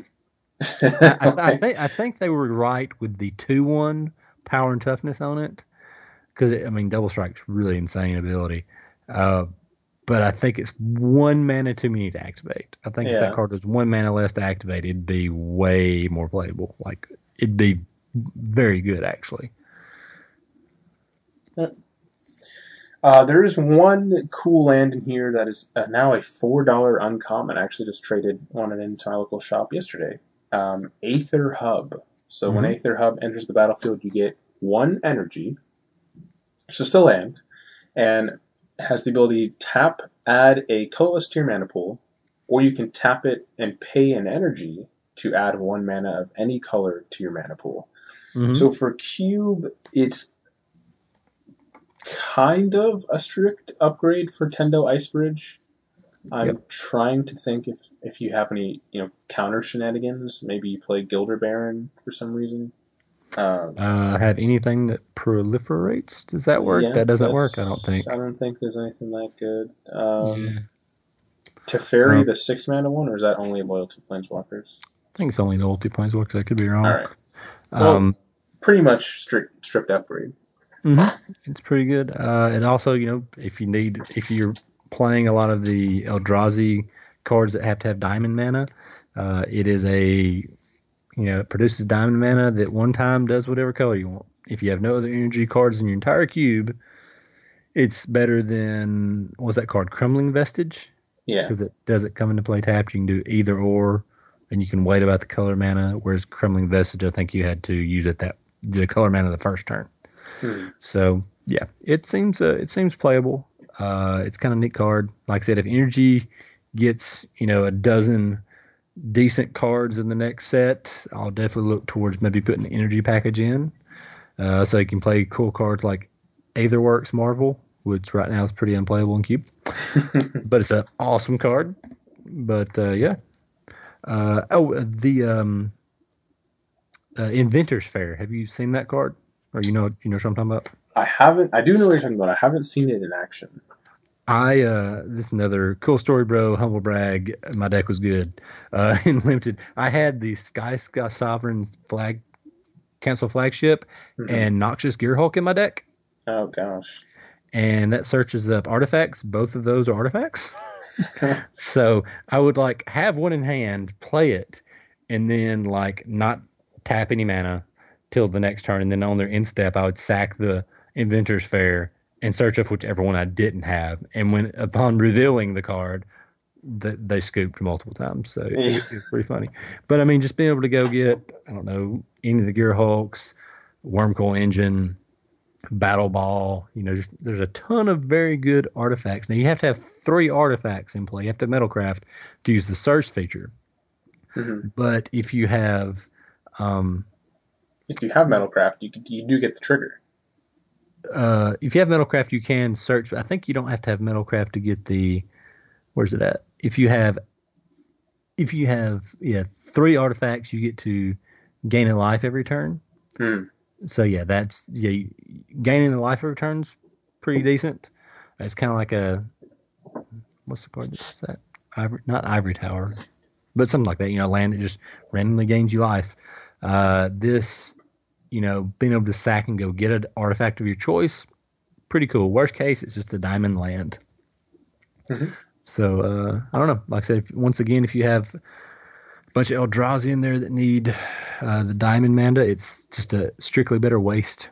I think they were right with the 2/1 power and toughness on it, because Double Strike's really insane ability. But I think it's 1 mana too many to activate. I think if that card was 1 mana less to activate, it'd be way more playable. Like it'd be very good actually. There is one cool land in here that is now a $4 uncommon. I actually just traded one into my local shop yesterday. Aether Hub. So when Aether Hub enters the battlefield, you get 1 energy. It's just a land, and has the ability to tap, add a colorless to your mana pool, or you can tap it and pay an energy to add 1 mana of any color to your mana pool. So for Cube, it's kind of a strict upgrade for Tendo Icebridge. I'm trying to think if you have any counter shenanigans. Maybe you play Gilder Baron for some reason. Have anything that proliferates? Does that work? Yeah, that doesn't work, I don't think. I don't think there's anything that good. Teferi, the 6 mana one, or is that only loyal to Planeswalkers? I think it's only loyal to Planeswalkers. I could be wrong. All right. Well, pretty much strict upgrade. It's pretty good. And also, if you're playing a lot of the Eldrazi cards that have to have diamond mana, it is it produces diamond mana that one time does whatever color you want. If you have no other energy cards in your entire cube, it's better than, what was that card? Crumbling Vestige? Yeah. Because it doesn't come into play tapped. You can do either or, and you can wait about the color mana, whereas Crumbling Vestige, I think you had to use the color mana the first turn. So, yeah, it seems playable. It's kind of a neat card. Like I said, if energy gets, a dozen decent cards in the next set, I'll definitely look towards maybe putting the energy package in, so you can play cool cards like Aetherworks Marvel, which right now is pretty unplayable in Cube, but it's an awesome card. But yeah. The Inventors Fair. Have you seen that card? Or you know what I'm talking about? I haven't. I do know what you're talking about. I haven't seen it in action. This is another cool story, bro. Humble brag. My deck was good. In limited, I had the Sky Sovereign's flag cancel flagship Hmm. and Noxious Gearhulk in my deck, Oh gosh. and that searches up artifacts. Both of those are artifacts. So I would like have one in hand, play it, and then like not tap any mana till the next turn, and then on their end step, I would sack the Inventor's Fair and search up whichever one I didn't have. And when upon revealing the card, they scooped multiple times, so Yeah. it was pretty funny. But I mean, just being able to go get I don't know any of the Gear Hulks, Wormcoil Engine, Battle Ball. There's a ton of very good artifacts. Now you have to have 3 artifacts in play. You have to have Metalcraft to use the search feature. Hmm. But um, If you have Metalcraft, you do get the trigger. if you have Metalcraft, you can search. I think you don't have to have Metalcraft to get the. Where's it at? If you have 3 artifacts, you get to gain a life every turn. Hmm. So yeah, gaining a life every turn's pretty decent. It's kind of like a what's the card that does that? Not Ivory Tower, but something like that. Land that just randomly gains you life. This, being able to sack and go get an artifact of your choice, pretty cool. Worst case, it's just a diamond land. Hmm. So I don't know. Like I said, once again, if you have a bunch of Eldrazi in there that need the diamond mana, it's just a strictly better waste.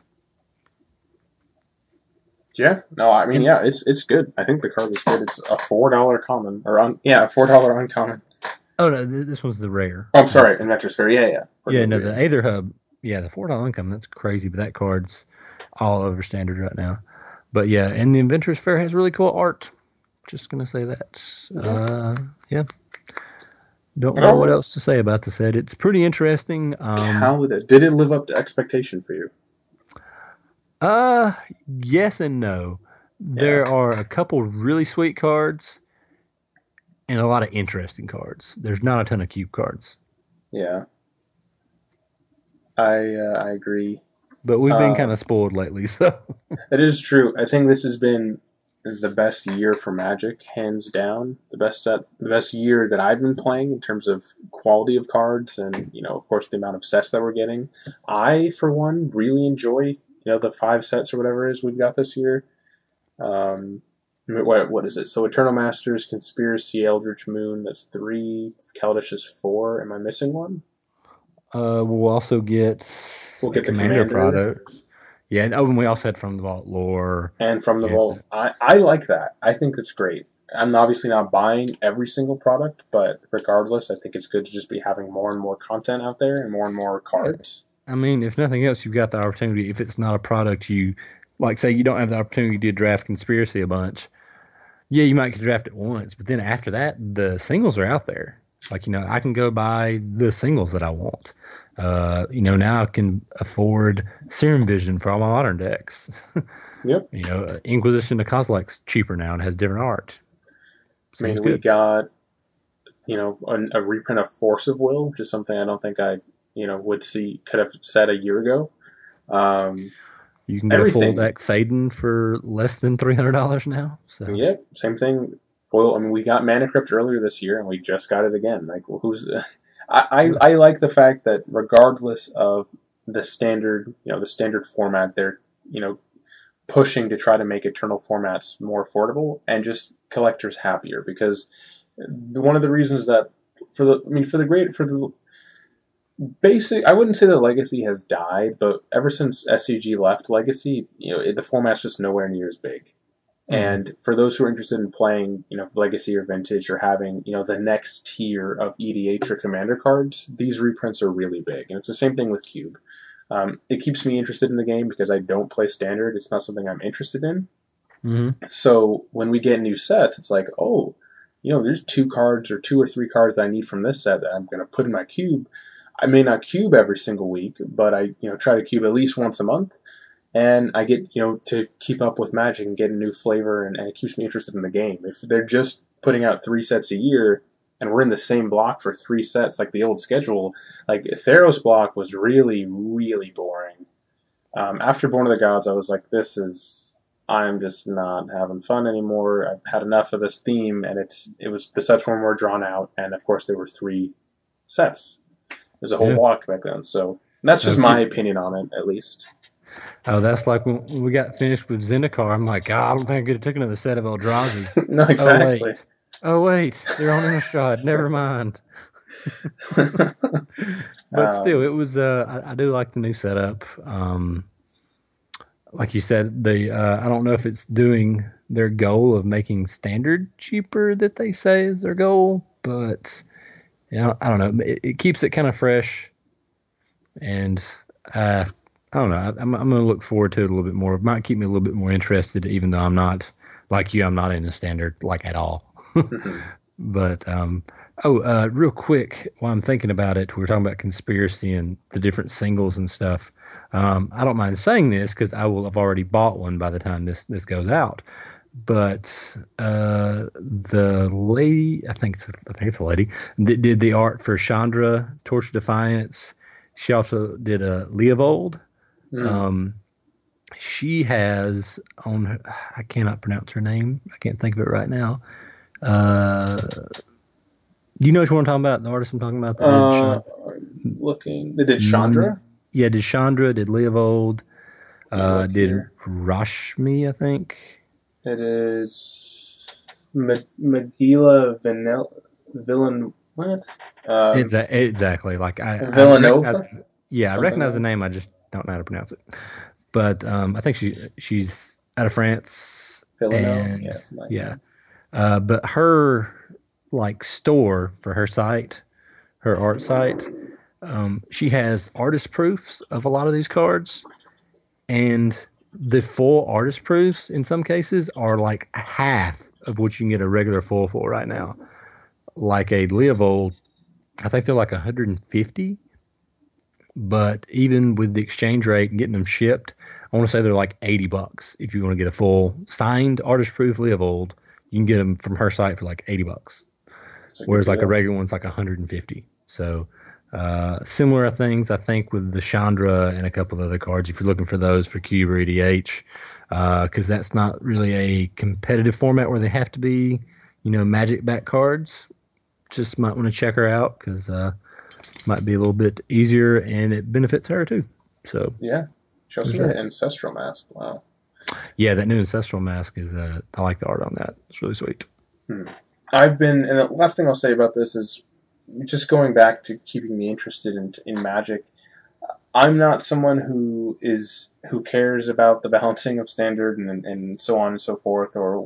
Yeah. No, I mean, And yeah, it's good. I think the card is good. It's a $4 common a $4 uncommon. oh no, this one's the rare. Oh, I'm sorry, Inventor's Fair. Yeah, yeah. Yeah, Forgive no, me. the Aether Hub. Yeah, the $4 income. That's crazy, but that card's all over standard right now. But yeah, and the Inventors Fair has really cool art. Just gonna say that. Yeah. Yeah. Don't know All what right. else to say about the set. It's pretty interesting. Did it live up to expectation for you? Uh, yes and no. Yeah. There are a couple really sweet cards and a lot of interesting cards. There's not a ton of cube cards, Yeah. I agree. but we've been kind Um, of spoiled lately. So it is true. I think this has been the best year for Magic, hands down. The best year that I've been playing in terms of quality of cards, and of course, the amount of sets that we're getting. I, for one, really enjoy the 5 sets or whatever it is we've got this year. Um, what is it? So Eternal Masters, Conspiracy, Eldritch Moon. That's 3. Kaladesh is 4. Am I missing one? we'll also get We'll a get the commander Commander. product. Yeah, and we also had from the Vault lore. And from the You have vault. to, I like that. I think that's great. I'm obviously not buying every single product, but regardless, I think it's good to just be having more and more content out there and more yeah, cards. I mean, if nothing else, you've got the opportunity. If it's not a product you like, say you don't have the opportunity to draft Conspiracy a bunch. Yeah, you might get to draft it once, but then after that, the singles are out there. Like, I can go buy the singles that I want. Now I can afford Serum Vision for all my modern decks. Yep. Inquisition of Kozilek's cheaper now and has different art. I Seems mean, we good. got a reprint of Force of Will, which is something I don't think I could have said a year ago. Um, You can get a full Everything. deck Faden for less than $300 now. So Yep. Same thing. Foil. I mean, we got Mana Crypt earlier this year, and we just got it again. Like, who's? yeah, I like the fact that regardless of the standard format, they're you know pushing to try to make eternal formats more affordable and just collectors happier because one of the reasons that for the basic, I wouldn't say that Legacy has died, but ever since SCG left Legacy, the format's just nowhere near as big. mm, And for those who are interested in playing, Legacy or Vintage or having, the next tier of EDH or Commander cards, these reprints are really big. And it's the same thing with Cube. It keeps me interested in the game because I don't play Standard. It's not something I'm interested in. hmm So when we get new sets, it's like, oh, there's 2 cards or 2 or 3 cards that I need from this set that I'm going to put in my cube. I may not cube every single week, but I try to cube at least once a month, and I get to keep up with Magic and get a new flavor, and it keeps me interested in the game. If they're just putting out 3 sets a year, and we're in the same block for 3 sets like the old schedule, like Theros block was really really boring. After Born of the Gods, I was like, I'm just not having fun anymore. I've had enough of this theme, and the sets were more drawn out, and of course there were 3 sets. There's a whole Yeah. block back then, so that's just my Okay. opinion on it, at least. Oh, that's like when we got finished with Zendikar. I'm like, God, I don't think I could have taken another set of Eldrazi. No, Oh exactly. wait, oh wait, they're on Innistrad. Never mind. But still, um, it was. I do like the new setup. Like you said, I don't know if it's doing their goal of making standard cheaper that they say is their goal, but I don't know. It keeps it kind of fresh, and I don't know. I'm going to look forward to it a little bit more. It might keep me a little bit more interested, even though I'm not like you. I'm not in the standard like at all. mhm. But real quick, while I'm thinking about it, we were talking about conspiracy and the different singles and stuff. I don't mind saying this because I will have already bought one by the time this goes out. But the lady, I think it's a lady, that did the art for Chandra, Torch of Defiance. She also did a Leovold. Mm. Um, she has on her, I cannot pronounce her name. I can't think of it right now. Uh, do you know which one I'm talking about? The artist I'm talking about that did uh, Chandra? Looking, they did Chandra. Yeah, did Chandra, did Leovold, Let me look did here. Rashmi, I think. It is Magila Villan. What? Um, Exactly. Like I recognize, Villanova, yeah, I something recognize the like name. I just don't know how to pronounce it. But I think she's out of France, Villanova. and Yeah, something like yeah, that. but her like store for her site, her art site, she has artist proofs of a lot of these cards, and the full artist proofs in some cases are like half of what you can get a regular full for right now. Like a Leovold, I think they're like 150, but even with the exchange rate and getting them shipped, I want to say they're like $80 if you want to get a full signed artist proof Leovold. You can get them from her site for like $80, It's a good whereas like a deal. regular one's like 150. So similar things, I think, with the Chandra and a couple of other cards. If you're looking for those for Cube or EDH, because that's not really a competitive format where they have to be, Magic back cards. Just might want to check her out because might be a little bit easier and it benefits her too. So Yeah. She also there's made an that. ancestral mask. Wow. Yeah, that new ancestral mask is. I like the art on that. It's really sweet. Hmm. And the last thing I'll say about this is just going back to keeping me interested in Magic. I'm not someone who cares about the balancing of standard and so on and so forth, or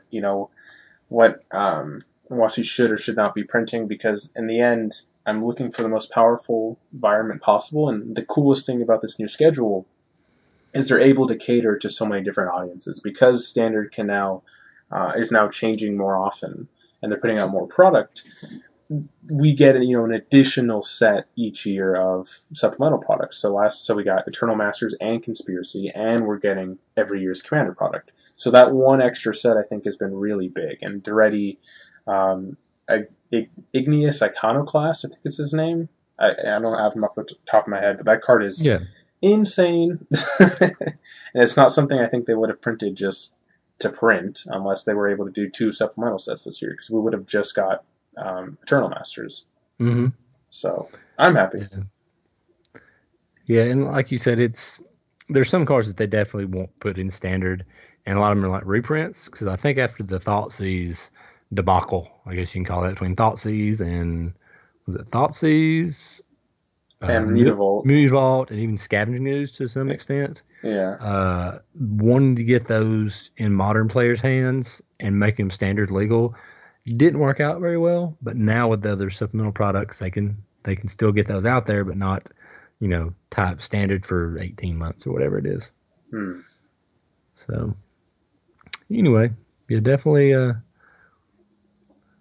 what he should or should not be printing, because in the end, I'm looking for the most powerful environment possible. And the coolest thing about this new schedule is they're able to cater to so many different audiences because standard can now is now changing more often, and they're putting out more product. We get an additional set each year of supplemental products. So we got Eternal Masters and Conspiracy, and we're getting every year's Commander product. So that one extra set I think has been really big. And Duretti, um, Igneous Iconoclast, I think it's his name. I don't have him off the top of my head, but that card is Yeah. insane. And it's not something I think they would have printed just to print unless they were able to do 2 supplemental sets this year, because we would have just got Eternal Masters. Mm-hmm. So I'm happy. Yeah. Yeah, and like you said, there's some cards that they definitely won't put in standard, and a lot of them are like reprints. Because I think after the Thoughtseize debacle, I guess you can call that, between Thoughtseize and was it Thoughtseize, And Mutavault. Vault, and even Scavenging Ooze to some extent. Yeah. Wanting to get those in modern players' hands and making them standard legal didn't work out very well. But now with the other supplemental products, they can still get those out there, but not type standard for 18 months or whatever it is. Hmm. So anyway, yeah, definitely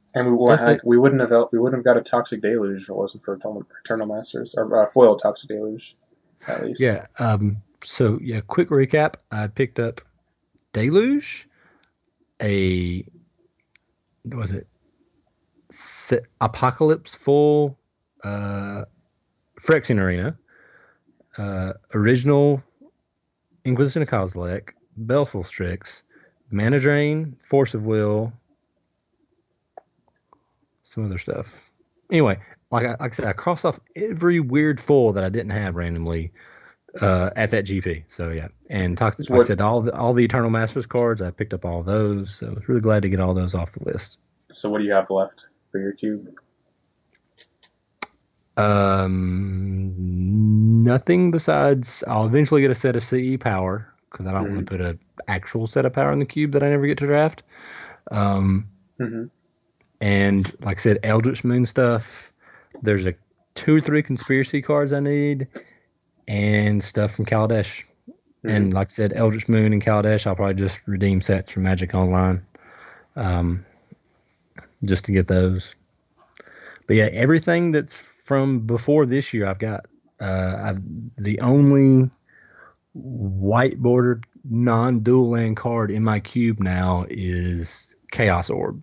And Definitely. we wouldn't have got a Toxic Deluge if it wasn't for Eternal Masters or foil Toxic Deluge at least. Yeah. So yeah, quick recap. I picked up Deluge, a what was it Apocalypse full uh Phyrexian Arena, original Inquisition of Kozilek, Baleful Strix, Mana Drain, Force of Will, some other stuff. Anyway, like I said, I crossed off every weird foil that I didn't have randomly at that GP. So yeah, and So like I what said, all the Eternal Masters cards, I picked up all those. So I was really glad to get all those off the list. so what do you have left for your cube? Nothing besides I'll eventually get a set of CE power because I don't want Mm-hmm. to put a actual set of power in the cube that I never get to draft. Um, Mm-hmm. and like I said, Eldritch Moon stuff. There's a 2 or 3 conspiracy cards I need, and stuff from Kaladesh. Mm-hmm. And like I said, Eldritch Moon and Kaladesh, I'll probably just redeem sets from Magic Online, um, just to get those. But yeah, everything that's from before this year, I've got. I've the only white bordered non-dual land card in my cube now is Chaos Orb.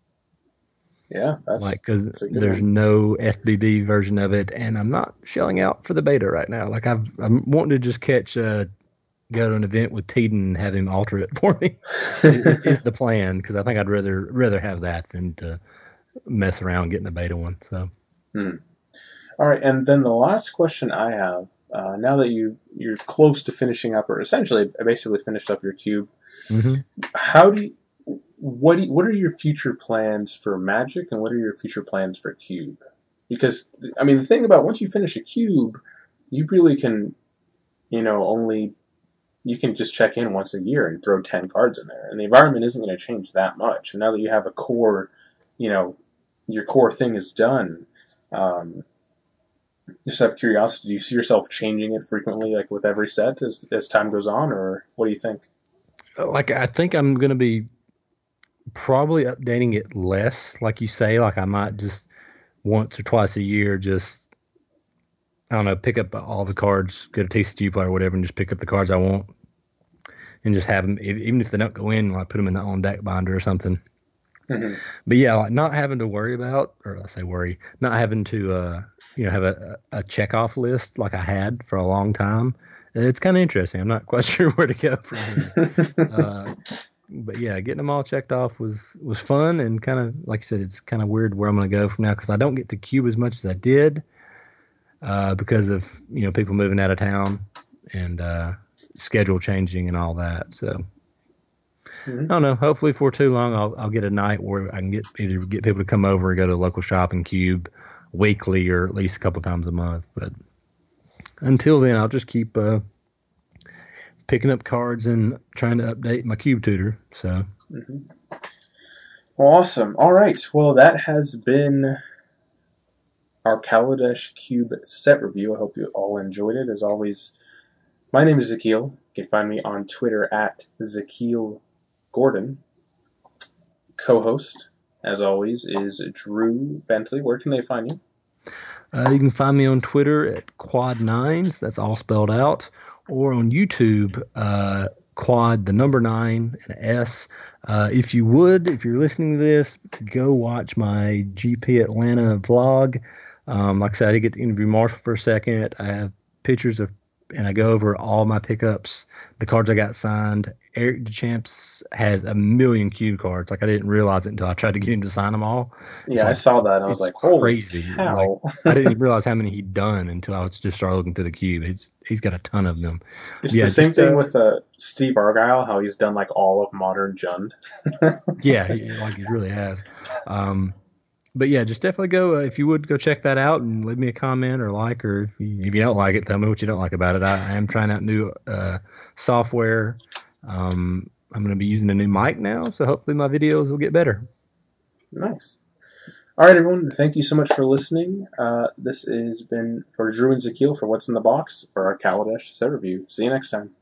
Yeah, Like, because that's a good there's one. no FBB version of it, and I'm not shelling out for the beta right now. Like, I'm wanting to just go to an event with Teeden and have him alter it for me. Is the plan, because I think I'd rather have that than to mess around getting a beta one. So, Hmm. All right, and then the last question I have, now that you're close to finishing up, or essentially basically finished up your cube, hmm how do you, what are your future plans for Magic, and what are your future plans for Cube? Because I mean, the thing about once you finish a cube, you really can, only you can just check in once a year and throw 10 cards in there, and the environment isn't going to change that much. And now that you have a core, you know, your core thing is done. Um, just out of curiosity, do you see yourself changing it frequently, like with every set as time goes on, or what do you think? like I think I'm gonna be probably updating it less, like you say. Like I might just once or twice a year, just I don't know, pick up all the cards, go to TCG Player or whatever, and just pick up the cards I want, and just have them, even if they don't go in, like put them in the on deck binder or something. Mm-hmm. But yeah, like not having to worry about, or I say worry, not having to, have a check off list like I had for a long time. It's kind of interesting. I'm not quite sure where to go from here. Uh, but yeah, getting them all checked off was fun, and kind of like I said, it's kind of weird where I'm going to go from now because I don't get to cube as much as I did because of people moving out of town and schedule changing and all that. So Mm-hmm. I don't know. Hopefully, for too long, I'll get a night where I can either get people to come over and go to a local shop and cube weekly or at least a couple times a month. But until then, I'll just keep picking up cards and trying to update my cube tutor. So Mm-hmm. Well, awesome. All right. Well, that has been our Kaladesh Cube set review. I hope you all enjoyed it. As always, my name is Zakiel. You can find me on Twitter at Zakiel Gordon. Co-host, as always, is Drew Bentley. Where can they find you? you can find me on Twitter at Quad Nines. That's all spelled out, or on YouTube, Quad the number 9 and a S. If you're listening to this, go watch my GP Atlanta vlog. Like I said, I did get to interview Marshall for a second. I have pictures of, and I go over all my pickups, the cards I got signed. Eric DeChamps has a million cube cards. Like I didn't realize it until I tried to get him to sign them all. Yeah, I saw that and I was It's like, holy crazy. Like cow. I didn't even realize how many he'd done until I was just started looking through the cube. He's got a ton of them. It's the Yeah, same just thing with Steve Argyle, how he's done like all of Modern Jund. yeah, like he really has. Um, but yeah, just definitely go if you would go check that out and leave me a comment or like, or if you don't like it, tell me what you don't like about it. I am trying out new software. I'm going to be using a new mic now, so hopefully my videos will get better. Nice. All right, everyone. Thank you so much for listening. This has been for Drew and Zakiel for What's in the Box for our Kaladesh set review. See you next time.